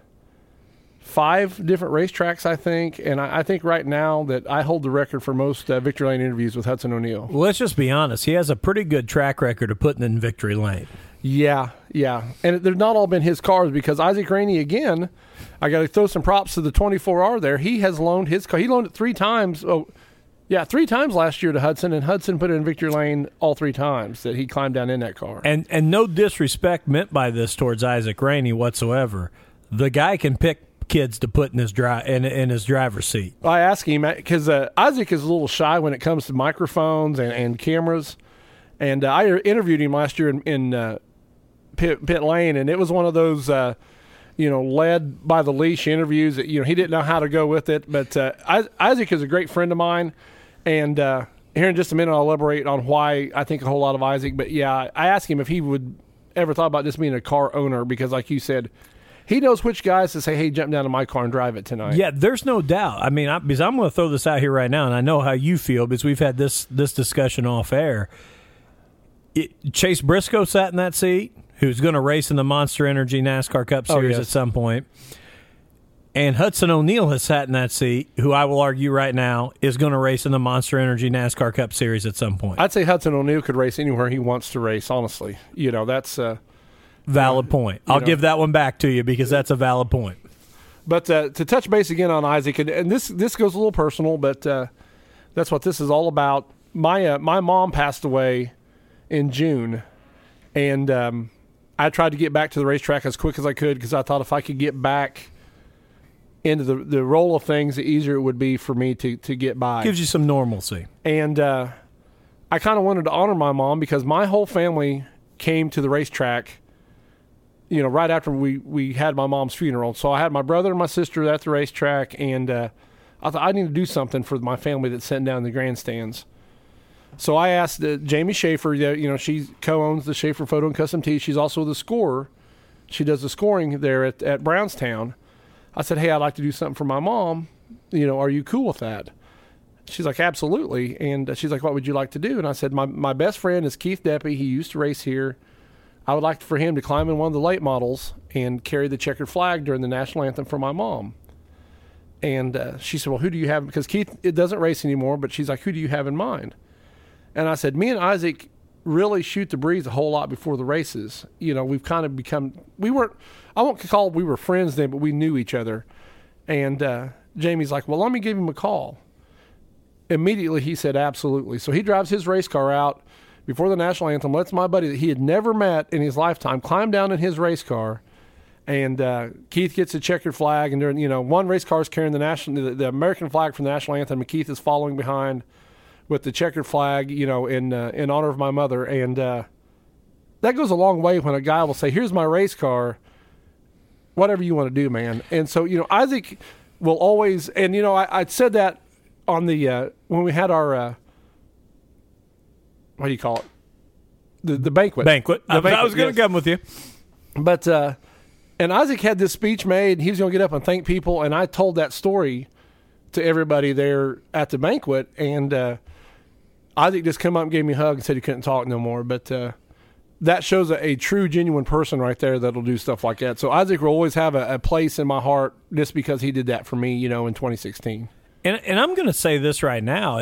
Speaker 3: 5 different racetracks, I think, and I think right now that I hold the record for most Victory Lane interviews with Hudson O'Neill.
Speaker 1: Well, let's just be honest. He has a pretty good track record of putting in Victory Lane.
Speaker 3: Yeah. And they've not all been his cars, because Isaac Rainey, again, I got to throw some props to the 24R there. He has loaned his car. He loaned it 3 times. Oh, yeah, 3 times last year to Hudson, and Hudson put it in Victory Lane all 3 times that he climbed down in that car.
Speaker 1: And no disrespect meant by this towards Isaac Rainey whatsoever. The guy can pick kids to put in his driver's seat.
Speaker 3: I asked him, because Isaac is a little shy when it comes to microphones and cameras. And I interviewed him last year in pit lane, and it was one of those, you know, led by the leash interviews that, you know, he didn't know how to go with it. But Isaac is a great friend of mine, and here in just a minute I'll elaborate on why I think a whole lot of Isaac. But yeah, I asked him if he would ever thought about just being a car owner, because like you said, he knows which guys to say, hey, jump down to my car and drive it tonight.
Speaker 1: Yeah, there's no doubt. I mean, because I'm going to throw this out here right now, and I know how you feel because we've had this discussion off air. Chase Briscoe sat in that seat, who's going to race in the Monster Energy NASCAR Cup Series at some point. And Hudson O'Neill has sat in that seat, who I will argue right now is going to race in the Monster Energy NASCAR Cup Series at some point.
Speaker 3: I'd say Hudson O'Neill could race anywhere he wants to race, honestly. You know, that's...
Speaker 1: valid point. I'll give that one back to you because that's a valid point.
Speaker 3: But to touch base again on Isaac, and this goes a little personal, but that's what this is all about. My mom passed away in June, and I tried to get back to the racetrack as quick as I could, because I thought if I could get back into the roll of things, the easier it would be for me to get by.
Speaker 1: Gives you some normalcy.
Speaker 3: And I kind of wanted to honor my mom, because my whole family came to the racetrack, you know, right after we had my mom's funeral. So I had my brother and my sister at the racetrack, and I thought I need to do something for my family that's sitting down in the grandstands. So I asked Jamie Schaefer, you know, she co-owns the Schaefer Photo and Custom Tees. She's also the scorer. She does the scoring there at Brownstown. I said, hey, I'd like to do something for my mom. You know, are you cool with that? She's like, absolutely. And she's like, what would you like to do? And I said, my best friend is Keith Deppy. He used to race here. I would like for him to climb in one of the late models and carry the checkered flag during the national anthem for my mom. And she said, well, who do you have? Because Keith, it doesn't race anymore, but she's like, who do you have in mind? And I said, me and Isaac really shoot the breeze a whole lot before the races. You know, we've kind of become, we were friends then, but we knew each other. And Jamie's like, well, let me give him a call. Immediately he said, absolutely. So he drives his race car out before the national anthem, lets my buddy that he had never met in his lifetime climb down in his race car. And Keith gets a checkered flag, and during, you know, one race car is carrying the American flag from the national anthem, and Keith is following behind with the checkered flag, you know, in honor of my mother. And that goes a long way when a guy will say, here's my race car, whatever you want to do, man. And so, you know, Isaac, will always, and I said that on the when we had our what do you call it, the banquet.
Speaker 1: I was going to come with you,
Speaker 3: but and Isaac had this speech made. He was going to get up and thank people, and I told that story to everybody there at the banquet, and Isaac just came up and gave me a hug and said he couldn't talk no more. But that shows a true, genuine person right there that'll do stuff like that. So Isaac will always have a place in my heart just because he did that for me, in 2016.
Speaker 1: And I'm going to say this right now,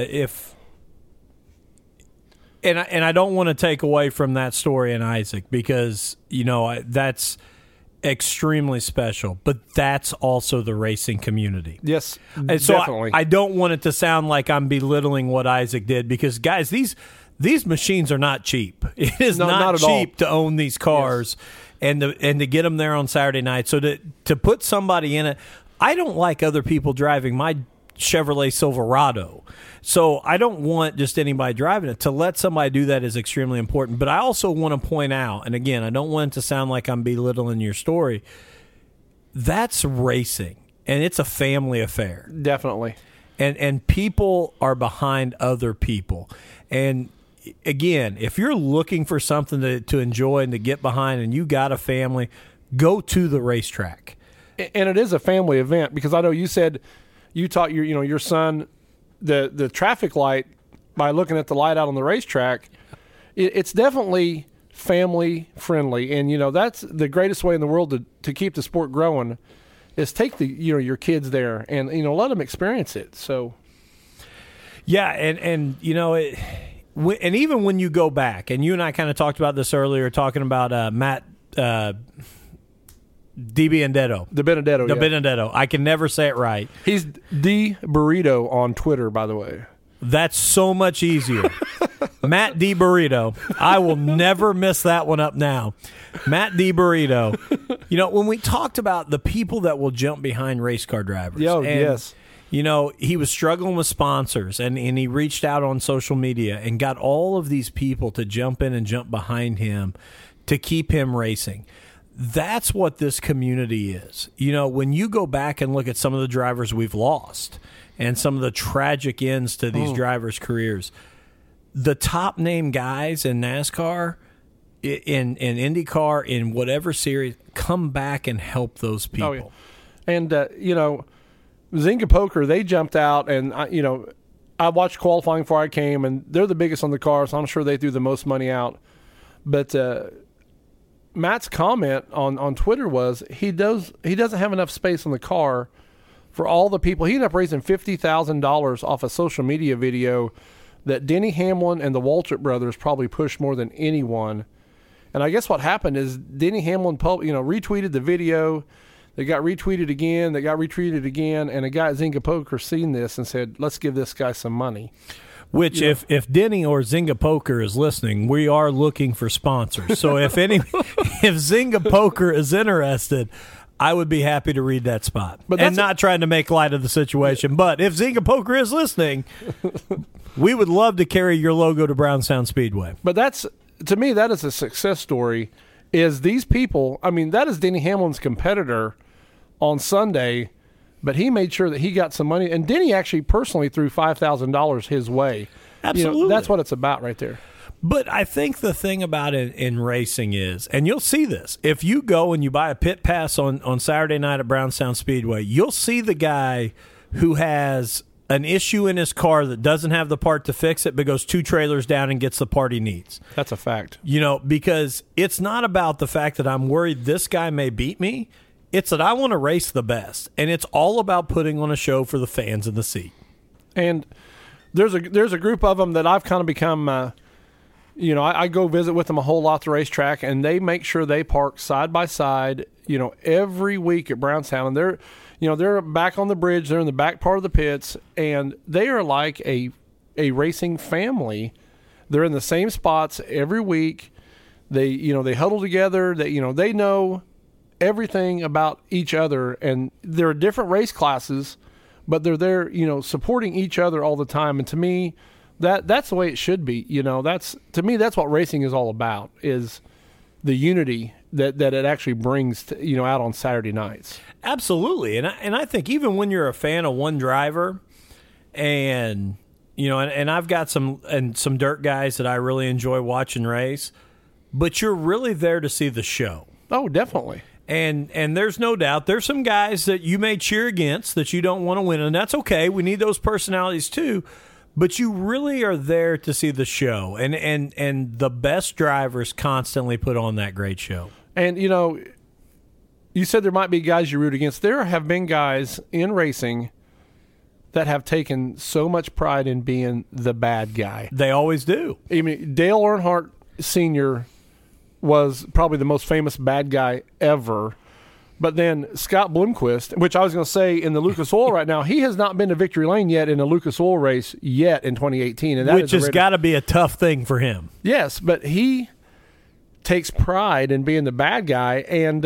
Speaker 1: and I don't want to take away from that story in Isaac because that's extremely special, but that's also the racing community.
Speaker 3: Yes,
Speaker 1: and so
Speaker 3: definitely.
Speaker 1: I don't want it to sound like I'm belittling what Isaac did because, guys, these machines are not cheap. It is not cheap to own these cars and to get them there on Saturday night. So to put somebody in it, I don't like other people driving my Chevrolet Silverado. So I don't want just anybody driving it. To let somebody do that is extremely important. But I also want to point out, and again, I don't want it to sound like I'm belittling your story, that's racing, and it's a family affair.
Speaker 3: Definitely.
Speaker 1: And people are behind other people. And again, if you're looking for something to enjoy and to get behind and you got a family, go to the racetrack.
Speaker 3: And it is a family event because I know you said you taught your son the traffic light by looking at the light out on the racetrack. It's definitely family friendly, and that's the greatest way in the world to keep the sport growing is take your kids there and let them experience it. So
Speaker 1: yeah, and and even when you go back, and you and I kind of talked about this earlier, talking about Matt Di Benedetto.
Speaker 3: The Benedetto.
Speaker 1: The Benedetto. I can never say it right.
Speaker 3: He's Di Burrito on Twitter, by the way.
Speaker 1: That's so much easier. Matt Di Burrito. I will never mess that one up now. Matt Di Burrito. When we talked about the people that will jump behind race car drivers.
Speaker 3: Yes.
Speaker 1: He was struggling with sponsors, and he reached out on social media and got all of these people to jump in and jump behind him to keep him racing. That's what this community is. When you go back and look at some of the drivers we've lost and some of the tragic ends to these drivers' careers, the top name guys in NASCAR, in IndyCar, in whatever series, come back and help those people.
Speaker 3: Oh, yeah. And, Zynga Poker, they jumped out, and, I watched qualifying before I came, and they're the biggest on the car, so I'm sure they threw the most money out. But Matt's comment on Twitter was he doesn't have enough space on the car for all the people. He ended up raising $50,000 off a social media video that Denny Hamlin and the Waltrip brothers probably pushed more than anyone. And I guess what happened is Denny Hamlin retweeted the video. They got retweeted again. And a guy at Zynga Poker seen this and said, let's give this guy some money.
Speaker 1: Which, if Denny or Zynga Poker is listening, we are looking for sponsors. So if Zynga Poker is interested, I would be happy to read that spot. And not trying to make light of the situation. But if Zynga Poker is listening, we would love to carry your logo to Brownstown Speedway.
Speaker 3: But to me, that is a success story. Is these people? I mean, that is Denny Hamlin's competitor on Sunday. But he made sure that he got some money. And Denny actually personally threw $5,000 his way.
Speaker 1: Absolutely.
Speaker 3: That's what it's about right there.
Speaker 1: But I think the thing about it in racing is, and you'll see this, if you go and you buy a pit pass on Saturday night at Brownstown Speedway, you'll see the guy who has an issue in his car that doesn't have the part to fix it but goes 2 trailers down and gets the part he needs.
Speaker 3: That's a fact.
Speaker 1: Because it's not about the fact that I'm worried this guy may beat me. It's that I want to race the best, and it's all about putting on a show for the fans in the seat.
Speaker 3: And there's a group of them that I've kind of become, I go visit with them a whole lot at the racetrack, and they make sure they park side by side, every week at Brownstown. And they're back on the bridge. They're in the back part of the pits, and they are like a racing family. They're in the same spots every week. They huddle together. They know everything about each other, and there are different race classes, but they're there, supporting each other all the time. And to me, that's the way it should be. That's what racing is all about. Is the unity that it actually brings to, out on Saturday nights.
Speaker 1: Absolutely. And I think even when you're a fan of one driver and I've got some dirt guys that I really enjoy watching race, but you're really there to see the show.
Speaker 3: Oh, definitely.
Speaker 1: And there's no doubt there's some guys that you may cheer against that you don't want to win, and that's okay. We need those personalities too. But you really are there to see the show, and the best drivers constantly put on that great show.
Speaker 3: And, you said there might be guys you root against. There have been guys in racing that have taken so much pride in being the bad guy.
Speaker 1: They always do.
Speaker 3: I mean, Dale Earnhardt Sr. was probably the most famous bad guy ever. But then Scott Bloomquist, which I was going to say in the Lucas Oil right now, he has not been to victory lane yet in a Lucas Oil race yet in 2018. And that
Speaker 1: which has got to be a tough thing for him.
Speaker 3: Yes, but he takes pride in being the bad guy. And,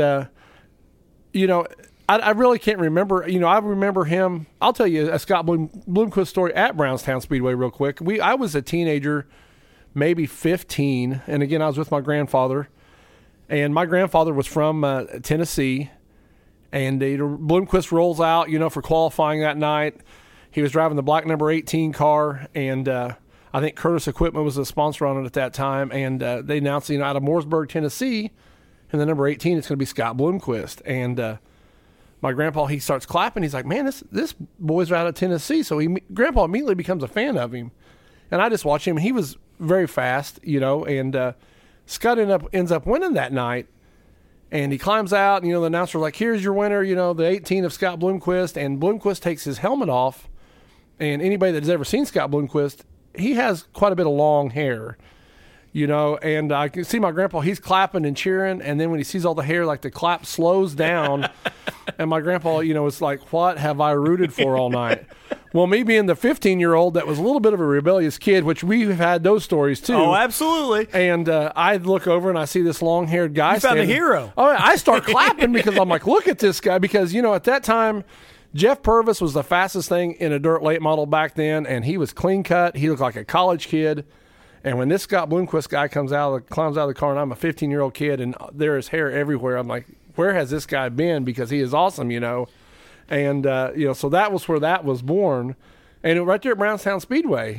Speaker 3: I really can't remember. I remember him. I'll tell you a Scott Bloomquist story at Brownstown Speedway real quick. I was a teenager, maybe 15. And, again, I was with my grandfather. And my grandfather was from Tennessee. And Bloomquist rolls out, for qualifying that night. He was driving the black number 18 car, and I think Curtis Equipment was the sponsor on it at that time. And they announced, out of Mooresburg, Tennessee, and the number 18, it's going to be Scott Bloomquist. And my grandpa, he starts clapping. He's like, man, this boy's out of Tennessee. So Grandpa immediately becomes a fan of him. And I just watched him, and he was very fast, and Scott ends up winning that night. And he climbs out, and, the announcer's like, here's your winner, the 18 of Scott Bloomquist. And Bloomquist takes his helmet off. And anybody that's ever seen Scott Bloomquist, he has quite a bit of long hair, And I can see my grandpa, he's clapping and cheering. And then when he sees all the hair, like the clap slows down. And my grandpa, is like, what have I rooted for all night? Well, me being the 15-year-old that was a little bit of a rebellious kid, which we've had those stories too.
Speaker 1: Oh, absolutely.
Speaker 3: And I look over and I see this long-haired guy.
Speaker 1: You found a hero.
Speaker 3: Oh, I start clapping because I'm like, look at this guy. Because, at that time, Jeff Purvis was the fastest thing in a dirt late model back then, and he was clean cut. He looked like a college kid. And when this Scott Bloomquist guy climbs out of the car, and I'm a 15-year-old kid, and there is hair everywhere, I'm like, where has this guy been? Because he is awesome, And, so that was where that was born. And right there at Brownstown Speedway,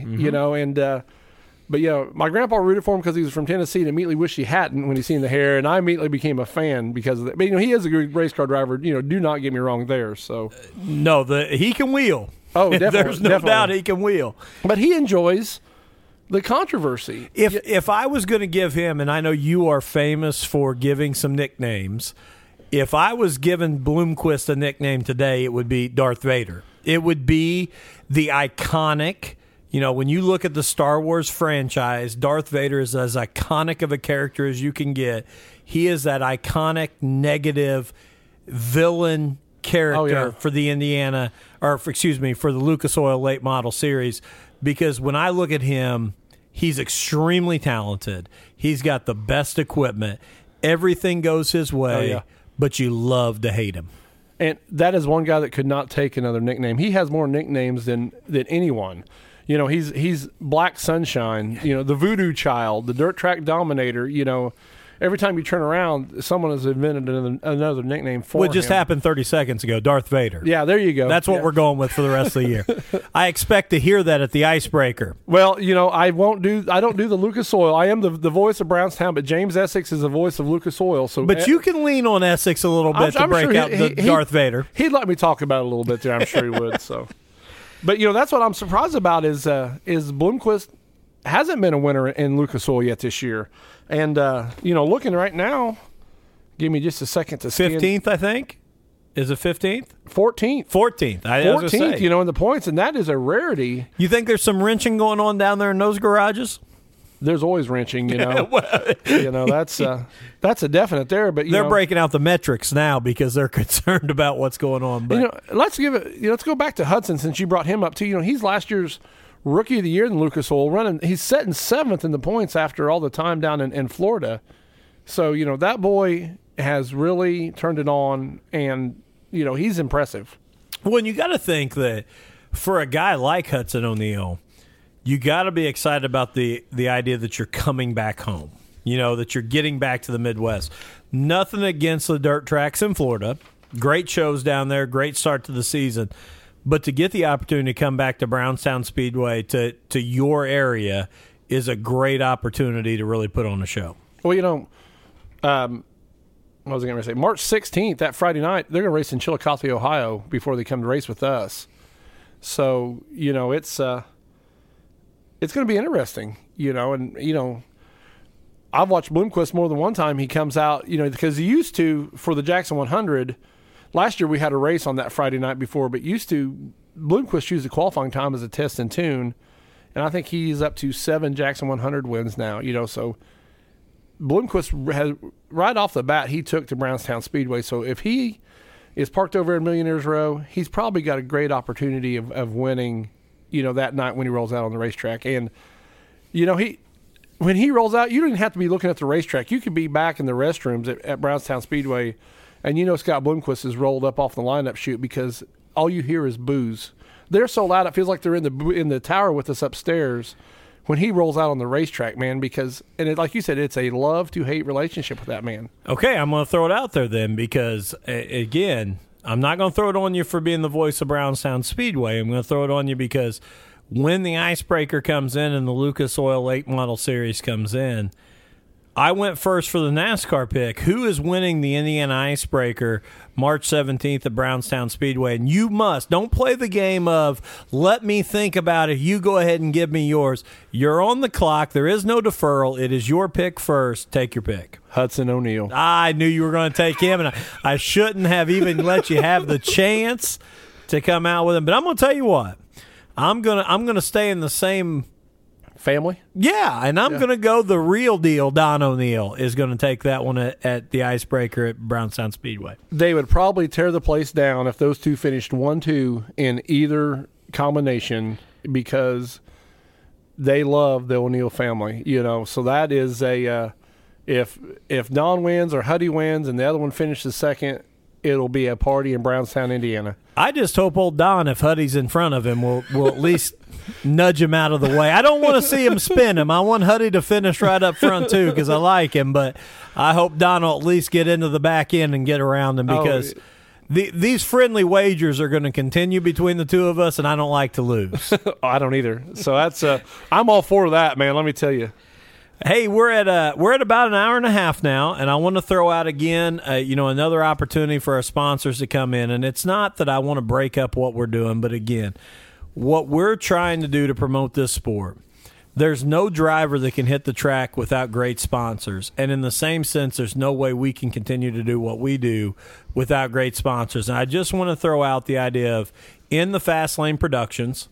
Speaker 3: But, my grandpa rooted for him because he was from Tennessee and immediately wished he hadn't when he seen the hair. And I immediately became a fan because of that. But, he is a good race car driver. Do not get me wrong there. So
Speaker 1: no, he can wheel.
Speaker 3: Oh, definitely.
Speaker 1: There's no doubt he can wheel.
Speaker 3: But he enjoys the controversy.
Speaker 1: If I was going to give him, and I know you are famous for giving some nicknames, if I was giving Bloomquist a nickname today, it would be Darth Vader. It would be the iconic, when you look at the Star Wars franchise, Darth Vader is as iconic of a character as you can get. He is that iconic negative villain character for the for the Lucas Oil late model series. Because when I look at him, he's extremely talented. He's got the best equipment. Everything goes his way, but you love to hate him.
Speaker 3: And that is one guy that could not take another nickname. He has more nicknames than anyone. He's Black Sunshine, the Voodoo Child, the Dirt Track Dominator, Every time you turn around, someone has invented another nickname for him.
Speaker 1: What just happened 30 seconds ago, Darth Vader.
Speaker 3: Yeah, there you go.
Speaker 1: That's what we're going with for the rest of the year. I expect to hear that at the Icebreaker.
Speaker 3: Well, I don't do the Lucas Oil. I am the voice of Brownstown, but James Essex is the voice of Lucas Oil. So,
Speaker 1: but you can lean on Essex a little bit to break out the Darth Vader.
Speaker 3: He'd let me talk about it a little bit there. I'm sure he would. So, but that's what I'm surprised about is Bloomquist hasn't been a winner in Lucas Oil yet this year. And, looking right now, give me just a second to scan.
Speaker 1: 15th, I think. Is it 15th?
Speaker 3: 14th.
Speaker 1: 14th.
Speaker 3: 14th, in the points, and that is a rarity.
Speaker 1: You think there's some wrenching going on down there in those garages?
Speaker 3: There's always wrenching, that's a definite there. But
Speaker 1: they're breaking out the metrics now because they're concerned about what's going on. But
Speaker 3: let's go back to Hudson since you brought him up too. He's last year's Rookie of the Year in Lucas Oil running. He's sitting 7th in the points after all the time down in Florida. So, that boy has really turned it on, and, he's impressive.
Speaker 1: Well, and you got to think that for a guy like Hudson O'Neal, you got to be excited about the idea that you're coming back home. that you're getting back to the Midwest. Nothing against the dirt tracks in Florida. Great shows down there, great start to the season. But to get the opportunity to come back to Brownstown Speedway to your area is a great opportunity to really put on a show.
Speaker 3: Well, what was I going to say? March 16th, that Friday night, they're going to race in Chillicothe, Ohio before they come to race with us. So, it's going to be interesting, and, I've watched Bloomquist more than one time. He comes out, because he used to, for the Jackson 100, last year we had a race on that Friday night before, but Bloomquist used the qualifying time as a test and tune, and I think he's up to 7 Jackson 100 wins now, so Bloomquist has, right off the bat, he took to Brownstown Speedway. So if he is parked over in Millionaires Row, he's probably got a great opportunity of winning, that night when he rolls out on the racetrack. And, when he rolls out, you don't even have to be looking at the racetrack. You could be back in the restrooms at Brownstown Speedway, and Scott Bloomquist is rolled up off the lineup chute because all you hear is boos. They're so loud it feels like they're in the tower with us upstairs when he rolls out on the racetrack, man, because, like you said, it's a love-to-hate relationship with that man.
Speaker 1: Okay, I'm going to throw it out there then because, again, I'm not going to throw it on you for being the voice of Brownstown Speedway. I'm going to throw it on you because when the Icebreaker comes in and the Lucas Oil Late Model Series comes in, I went first for the NASCAR pick. Who is winning the Indiana Icebreaker March 17th at Brownstown Speedway? And you don't play the game of let me think about it. You go ahead and give me yours. You're on the clock. There is no deferral. It is your pick first. Take your pick.
Speaker 3: Hudson O'Neal.
Speaker 1: I knew you were going to take him, and I shouldn't have even let you have the chance to come out with him. But I'm going to tell you what. I'm gonna stay in the same
Speaker 3: family.
Speaker 1: Yeah, and I'm going to go the real deal. Don O'Neill is going to take that one at the Icebreaker at Brownstown Speedway.
Speaker 3: They would probably tear the place down if those two finished 1-2 in either combination because they love the O'Neill family. So that is a if Don wins or Huddy wins and the other one finishes second, it'll be a party in Brownstown, Indiana.
Speaker 1: I just hope old Don, if Huddy's in front of him, will at least nudge him out of the way. I don't want to see him spin him. I want Huddy to finish right up front, too, because I like him. But I hope Don will at least get into the back end and get around him because these friendly wagers are going to continue between the two of us, and I don't like to lose.
Speaker 3: I don't either. So that's I'm all for that, man, let me tell you.
Speaker 1: Hey, we're at about an hour and a half now, and I want to throw out again, another opportunity for our sponsors to come in. And it's not that I want to break up what we're doing, but again, what we're trying to do to promote this sport, there's no driver that can hit the track without great sponsors. And in the same sense, there's no way we can continue to do what we do without great sponsors. And I just want to throw out the idea of In the Fast Lane Productions,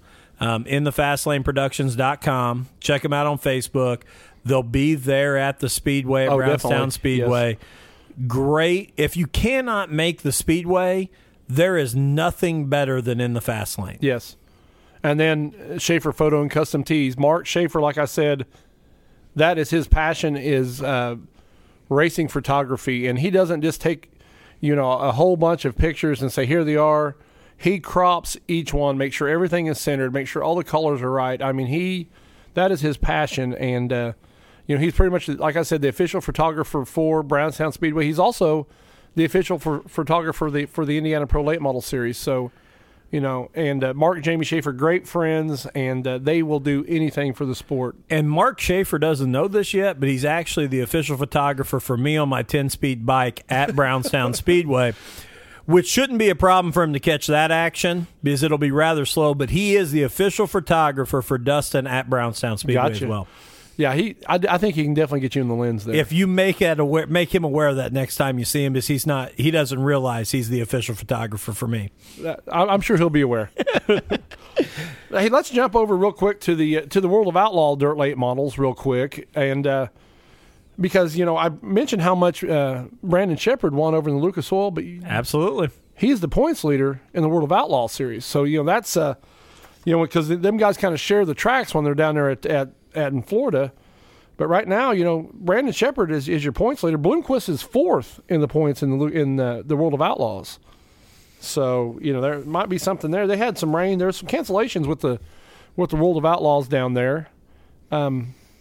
Speaker 1: inthefastlaneproductions.com. Check them out on Facebook. They'll be there at the Speedway at Brownstown Speedway. Yes. Great. If you cannot make the Speedway, there is nothing better than In the Fast Lane.
Speaker 3: Yes. And then Schaefer Photo and Custom Tees. Mark Schaefer, like I said, that is his passion is racing photography. And he doesn't just take, a whole bunch of pictures and say, here they are. He crops each one, make sure everything is centered, make sure all the colors are right. I mean, that is his passion. And, he's pretty much, like I said, the official photographer for Brownstown Speedway. He's also the official photographer for the Indiana Pro Late Model Series. So, and Mark and Jamie Schaefer, great friends, and they will do anything for the sport.
Speaker 1: And Mark Schaefer doesn't know this yet, but he's actually the official photographer for me on my 10-speed bike at Brownstown Speedway, which shouldn't be a problem for him to catch that action because it'll be rather slow. But he is the official photographer for Dustin at Brownstown Speedway as well.
Speaker 3: Yeah, I think he can definitely get you in the lens there.
Speaker 1: If you make him aware of that next time you see him, because he doesn't realize he's the official photographer for me.
Speaker 3: I'm sure he'll be aware. Hey, let's jump over real quick to the World of Outlaw dirt late models real quick, and because I mentioned how much Brandon Shepard won over in the Lucas Oil, but
Speaker 1: absolutely
Speaker 3: he's the points leader in the World of Outlaw series. So that's because them guys kind of share the tracks when they're down there at in Florida. But right now, Brandon Shepard is your points leader. Bloomquist is fourth in the points in the World of Outlaws. So there might be something there. They had some rain. There were some cancellations with the World of Outlaws down there.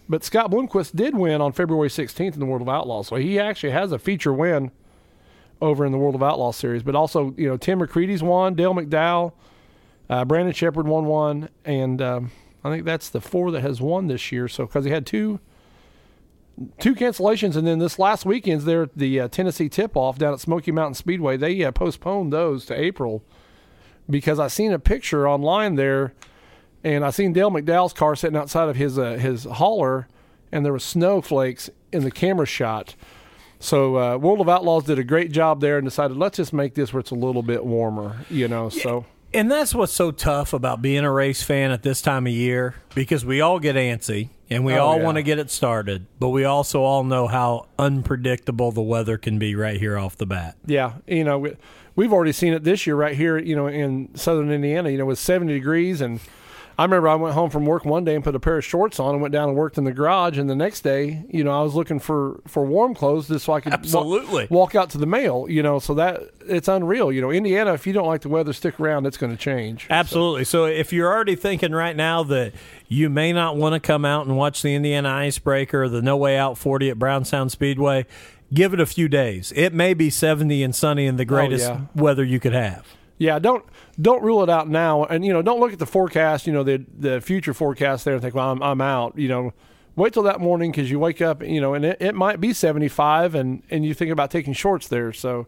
Speaker 3: But Scott Bloomquist did win on February 16th in the World of Outlaws, so he actually has a feature win over in the World of Outlaws series. But also, Tim McCready's won, Dale McDowell, Brandon Shepard won one, and I think that's the 4 that has won this year. So because he had two cancellations, and then this last weekend's there at the Tennessee Tip-Off down at Smoky Mountain Speedway. They postponed those to April because I seen a picture online there, and I seen Dale McDowell's car sitting outside of his hauler, and there was snowflakes in the camera shot. So World of Outlaws did a great job there and decided, let's just make this where it's a little bit warmer, so.
Speaker 1: And that's what's so tough about being a race fan at this time of year, because we all get antsy and we all want to get it started, but we also all know how unpredictable the weather can be right here off the bat.
Speaker 3: Yeah, we've already seen it this year right here, in southern Indiana, with 70 degrees, and I remember I went home from work one day and put a pair of shorts on and went down and worked in the garage. And the next day, I was looking for warm clothes just so I could walk out to the mail, so that it's unreal. Indiana, if you don't like the weather, stick around. It's going to change.
Speaker 1: Absolutely. So if you're already thinking right now that you may not want to come out and watch the Indiana Icebreaker or the No Way Out 40 at Brownstown Speedway, give it a few days. It may be 70 and sunny and the greatest weather you could have.
Speaker 3: Yeah, don't rule it out now, and don't look at the forecast, the future forecast there and think, well, I'm out. Wait till that morning because you wake up, and it might be 75, and you think about taking shorts there. So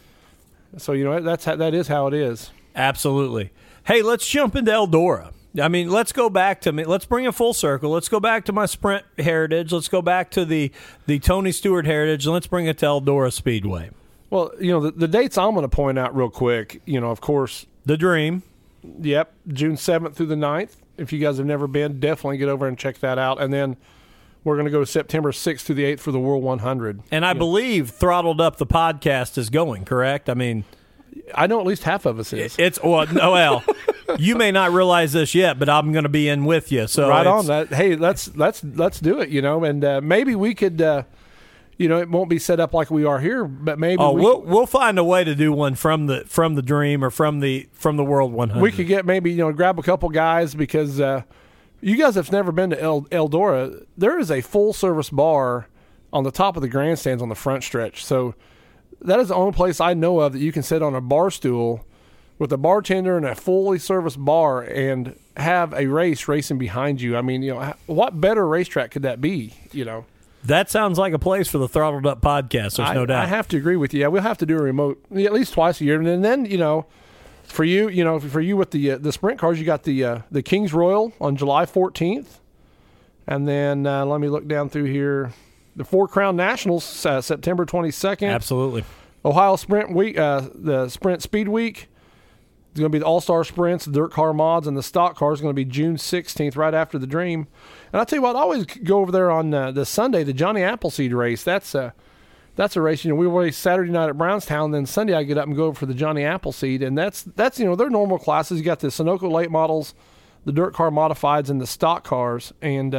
Speaker 3: that is how it is.
Speaker 1: Absolutely. Hey, let's jump into Eldora. I mean, let's go back to me. Let's bring it full circle. Let's go back to my Sprint heritage. Let's go back to the Tony Stewart heritage, and let's bring it to Eldora Speedway.
Speaker 3: Well, the dates I'm going to point out real quick, of course.
Speaker 1: The Dream.
Speaker 3: Yep, June 7th through the 9th. If you guys have never been, definitely get over and check that out. And then we're going to go September 6th through the 8th for the World 100.
Speaker 1: And I believe Throttled Up the podcast is going, correct? I mean,
Speaker 3: I know at least half of us is.
Speaker 1: Well, you may not realize this yet, but I'm going to be in with you. So
Speaker 3: right on that. Hey, let's do it, and maybe we could it won't be set up like we are here, but maybe
Speaker 1: we'll find a way to do one from the Dream or from the World 100.
Speaker 3: We could get maybe grab a couple guys because you guys have never been to Eldora. There is a full service bar on the top of the grandstands on the front stretch. So that is the only place I know of that you can sit on a bar stool with a bartender and a fully serviced bar and have a race racing behind you. I mean, what better racetrack could that be?
Speaker 1: That sounds like a place for the Throttled Up podcast. There's no doubt.
Speaker 3: I have to agree with you. Yeah, we'll have to do a remote at least twice a year, and then for you with the sprint cars, you got the Kings Royal on July 14th, and then let me look down through here. The Four Crown Nationals September 22nd.
Speaker 1: Absolutely. Ohio
Speaker 3: Sprint Week, the Sprint Speed Week. It's going to be the All-Star Sprints, the Dirt Car Mods, and the Stock Cars. It's going to be June 16th, right after the Dream. And I'll tell you what, I always go over there on the Sunday, the Johnny Appleseed race. That's a race. We race Saturday night at Brownstown, then Sunday I get up and go over for the Johnny Appleseed. And that's their normal classes. You got the Sunoco late models, the Dirt Car Modifieds, and the Stock Cars. And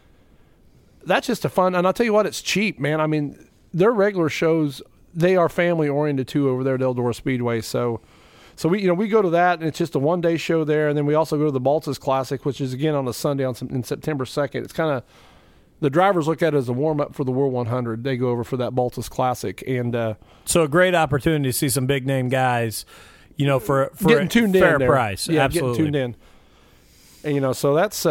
Speaker 3: that's just a fun. And I'll tell you what, it's cheap, man. I mean, their regular shows, they are family-oriented, too, over there at Eldora Speedway. So we go to that, and it's just a one-day show there, and then we also go to the Baltas Classic, which is, again, on a Sunday in September 2nd. It's kind of – the drivers look at it as a warm-up for the World 100. They go over for that Baltas Classic. And
Speaker 1: so a great opportunity to see some big-name guys, for
Speaker 3: getting tuned
Speaker 1: fair
Speaker 3: in
Speaker 1: price.
Speaker 3: Yeah,
Speaker 1: absolutely.
Speaker 3: Getting tuned in. And, so that's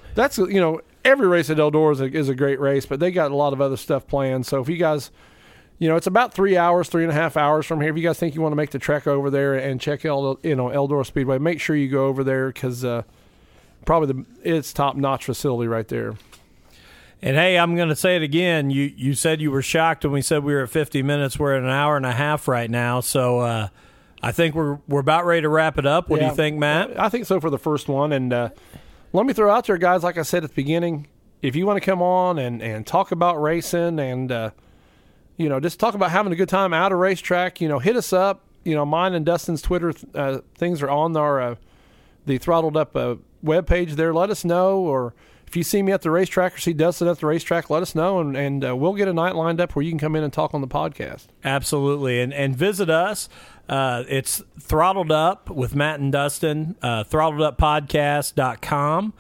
Speaker 3: every race at Eldora is a great race, but they got a lot of other stuff planned. So if you guys – it's about 3.5 hours from here. If you guys think you want to make the trek over there and check out, Eldora Speedway, make sure you go over there because probably it's top-notch facility right there.
Speaker 1: And, hey, I'm going to say it again. You said you were shocked when we said we were at 50 minutes. We're at an hour and a half right now. So I think we're about ready to wrap it up. What do you think, Matt?
Speaker 3: I think so for the first one. And let me throw out there, guys, like I said at the beginning, if you want to come on and talk about racing and just talk about having a good time out of racetrack, hit us up. Mine and Dustin's Twitter things are on our the Throttled Up webpage there. Let us know. Or if you see me at the racetrack or see Dustin at the racetrack, let us know, and we'll get a night lined up where you can come in and talk on the podcast.
Speaker 1: Absolutely. And visit us. It's Throttled Up with Matt and Dustin, throttleduppodcast.com.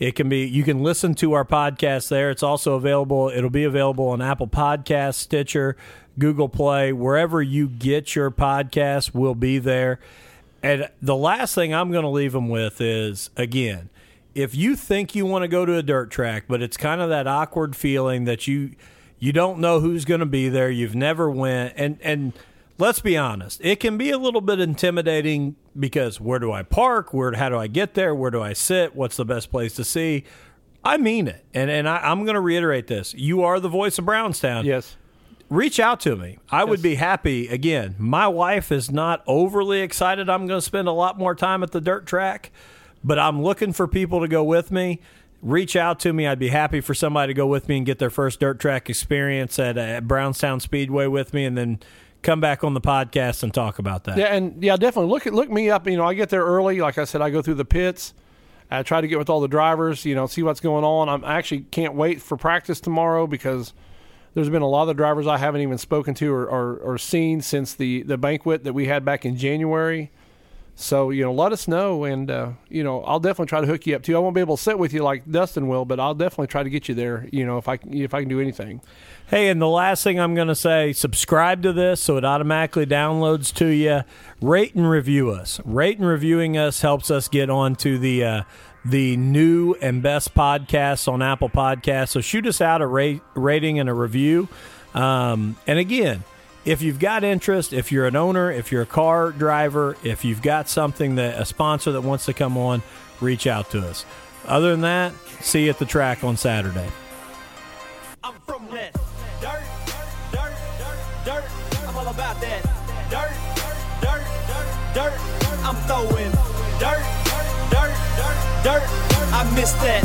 Speaker 1: It can be, you can listen to our podcast there. It's also available. It'll be available on Apple Podcasts, Stitcher, Google Play, wherever you get your podcast, we'll be there. And the last thing I'm going to leave them with is, again, if you think you want to go to a dirt track, but it's kind of that awkward feeling that you don't know who's going to be there, you've never went, and let's be honest, it can be a little bit intimidating because where do I park? How do I get there? Where do I sit? What's the best place to see? I mean it. And I'm going to reiterate this. You are the voice of Brownstown.
Speaker 3: Yes.
Speaker 1: Reach out to me. I would be happy. Again, my wife is not overly excited I'm going to spend a lot more time at the dirt track, but I'm looking for people to go with me. Reach out to me. I'd be happy for somebody to go with me and get their first dirt track experience at Brownstown Speedway with me, and then come back on the podcast and talk about that.
Speaker 3: Yeah, definitely. Look me up. I get there early. Like I said, I go through the pits. I try to get with all the drivers, see what's going on. I actually can't wait for practice tomorrow because there's been a lot of the drivers I haven't even spoken to or seen since the banquet that we had back in January. So, let us know, and, I'll definitely try to hook you up, too. I won't be able to sit with you like Dustin will, but I'll definitely try to get you there, if I can do anything.
Speaker 1: Hey, and the last thing I'm going to say, subscribe to this so it automatically downloads to you. Rate and review us. Rate and reviewing us helps us get on to the new and best podcasts on Apple Podcasts. So shoot us out a rating and a review. And again, if you've got interest, if you're an owner, if you're a car driver, if you've got something a sponsor that wants to come on, reach out to us. Other than that, see you at the track on Saturday.
Speaker 2: I'm from that dirt. I'm all about that dirt. I'm throwing dirt. I miss that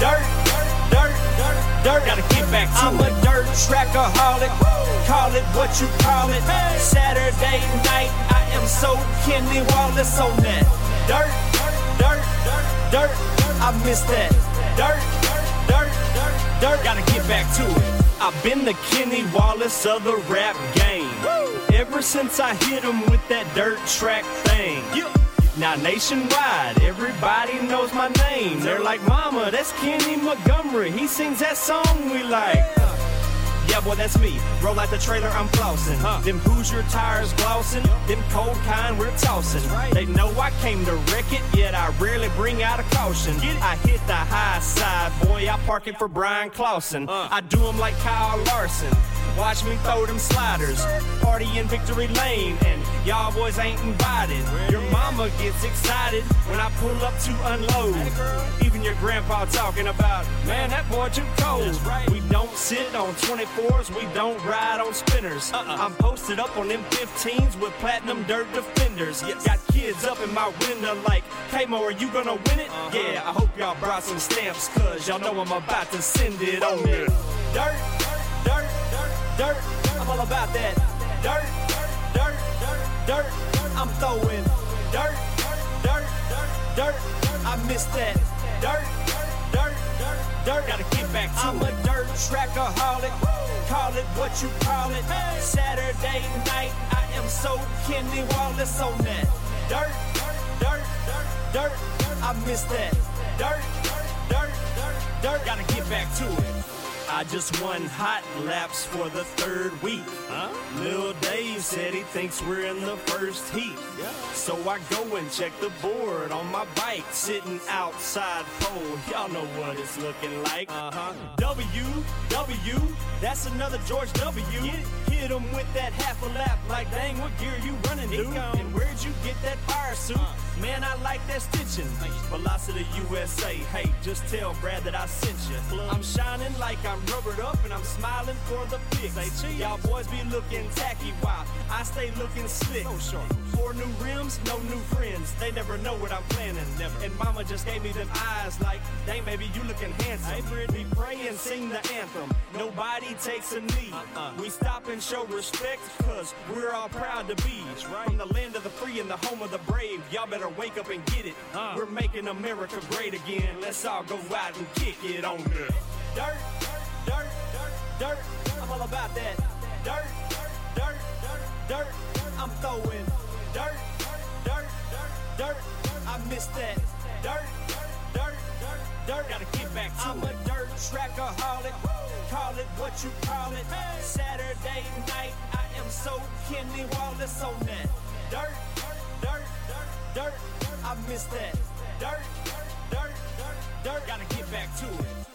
Speaker 2: dirt. Gotta get back to I'm a dirt trackaholic. Call it what you call it. Saturday night, I am so Kenny Wallace on that dirt. I miss that dirt. Gotta get back to it. I've been the Kenny Wallace of the rap game. Ever since I hit him with that dirt track thing. Now nationwide, everybody knows my name. They're like, Mama, that's Kenny Montgomery. He sings that song we like. Yeah, boy, that's me. Roll out the trailer, I'm flossing. Them Hoosier tires glossing. Them cold kind we're tossing. They know I came to wreck it, yet I rarely bring out a caution. I hit the high side, boy, I park it for Brian Clausen. I do them like Kyle Larson. Watch me throw them sliders. Party in Victory Lane, and y'all boys ain't invited. Your mama gets excited when I pull up to unload. Even your grandpa talking about, man, that boy too cold. We don't sit on 24s, we don't ride on spinners. I'm posted up on them 15s with platinum dirt defenders. Got kids up in my window like, K-Mo, are you gonna win it? Yeah, I hope y'all brought some stamps, cause y'all know I'm about to send it on you. Dirt. I'm all about that dirt. I'm throwing dirt. I miss that dirt. Gotta get back to I'm a dirt trackaholic. Call it what you call it. Saturday night, I am so Kenny Wallace on that dirt. I miss that dirt. Gotta get back to it. I just won hot laps for the third week. Lil Dave said he thinks we're in the first heat. So I go and check the board on my bike, sitting outside pole. Y'all know what it's looking like. W, that's another George W. Hit him with that half a lap, like dang, what gear you running, dude? And where'd you get that fire suit? Man, I like that stitching. Velocity USA, hey, just tell Brad that I sent you. I'm shining like I'm rubbered up and I'm smiling for the pics. Y'all boys be looking tacky while I stay looking slick. 4 new rims, no new friends. They never know what I'm planning. And mama just gave me them eyes like, dang, baby, you looking handsome. We pray and sing the anthem. Nobody takes a knee. We stop and show respect, cause we're all proud to be from the land of the free and the home of the brave. Y'all better wake up and get it. We're making America great again. Let's all go out and kick it on the dirt. I'm all about that dirt. I'm throwing dirt. I miss that dirt. Gotta you call it. Saturday night, I am so Kenny Wallace on that. Dirt, dirt, dirt, dirt, I miss that. Dirt, dirt, dirt, dirt, gotta get back to it.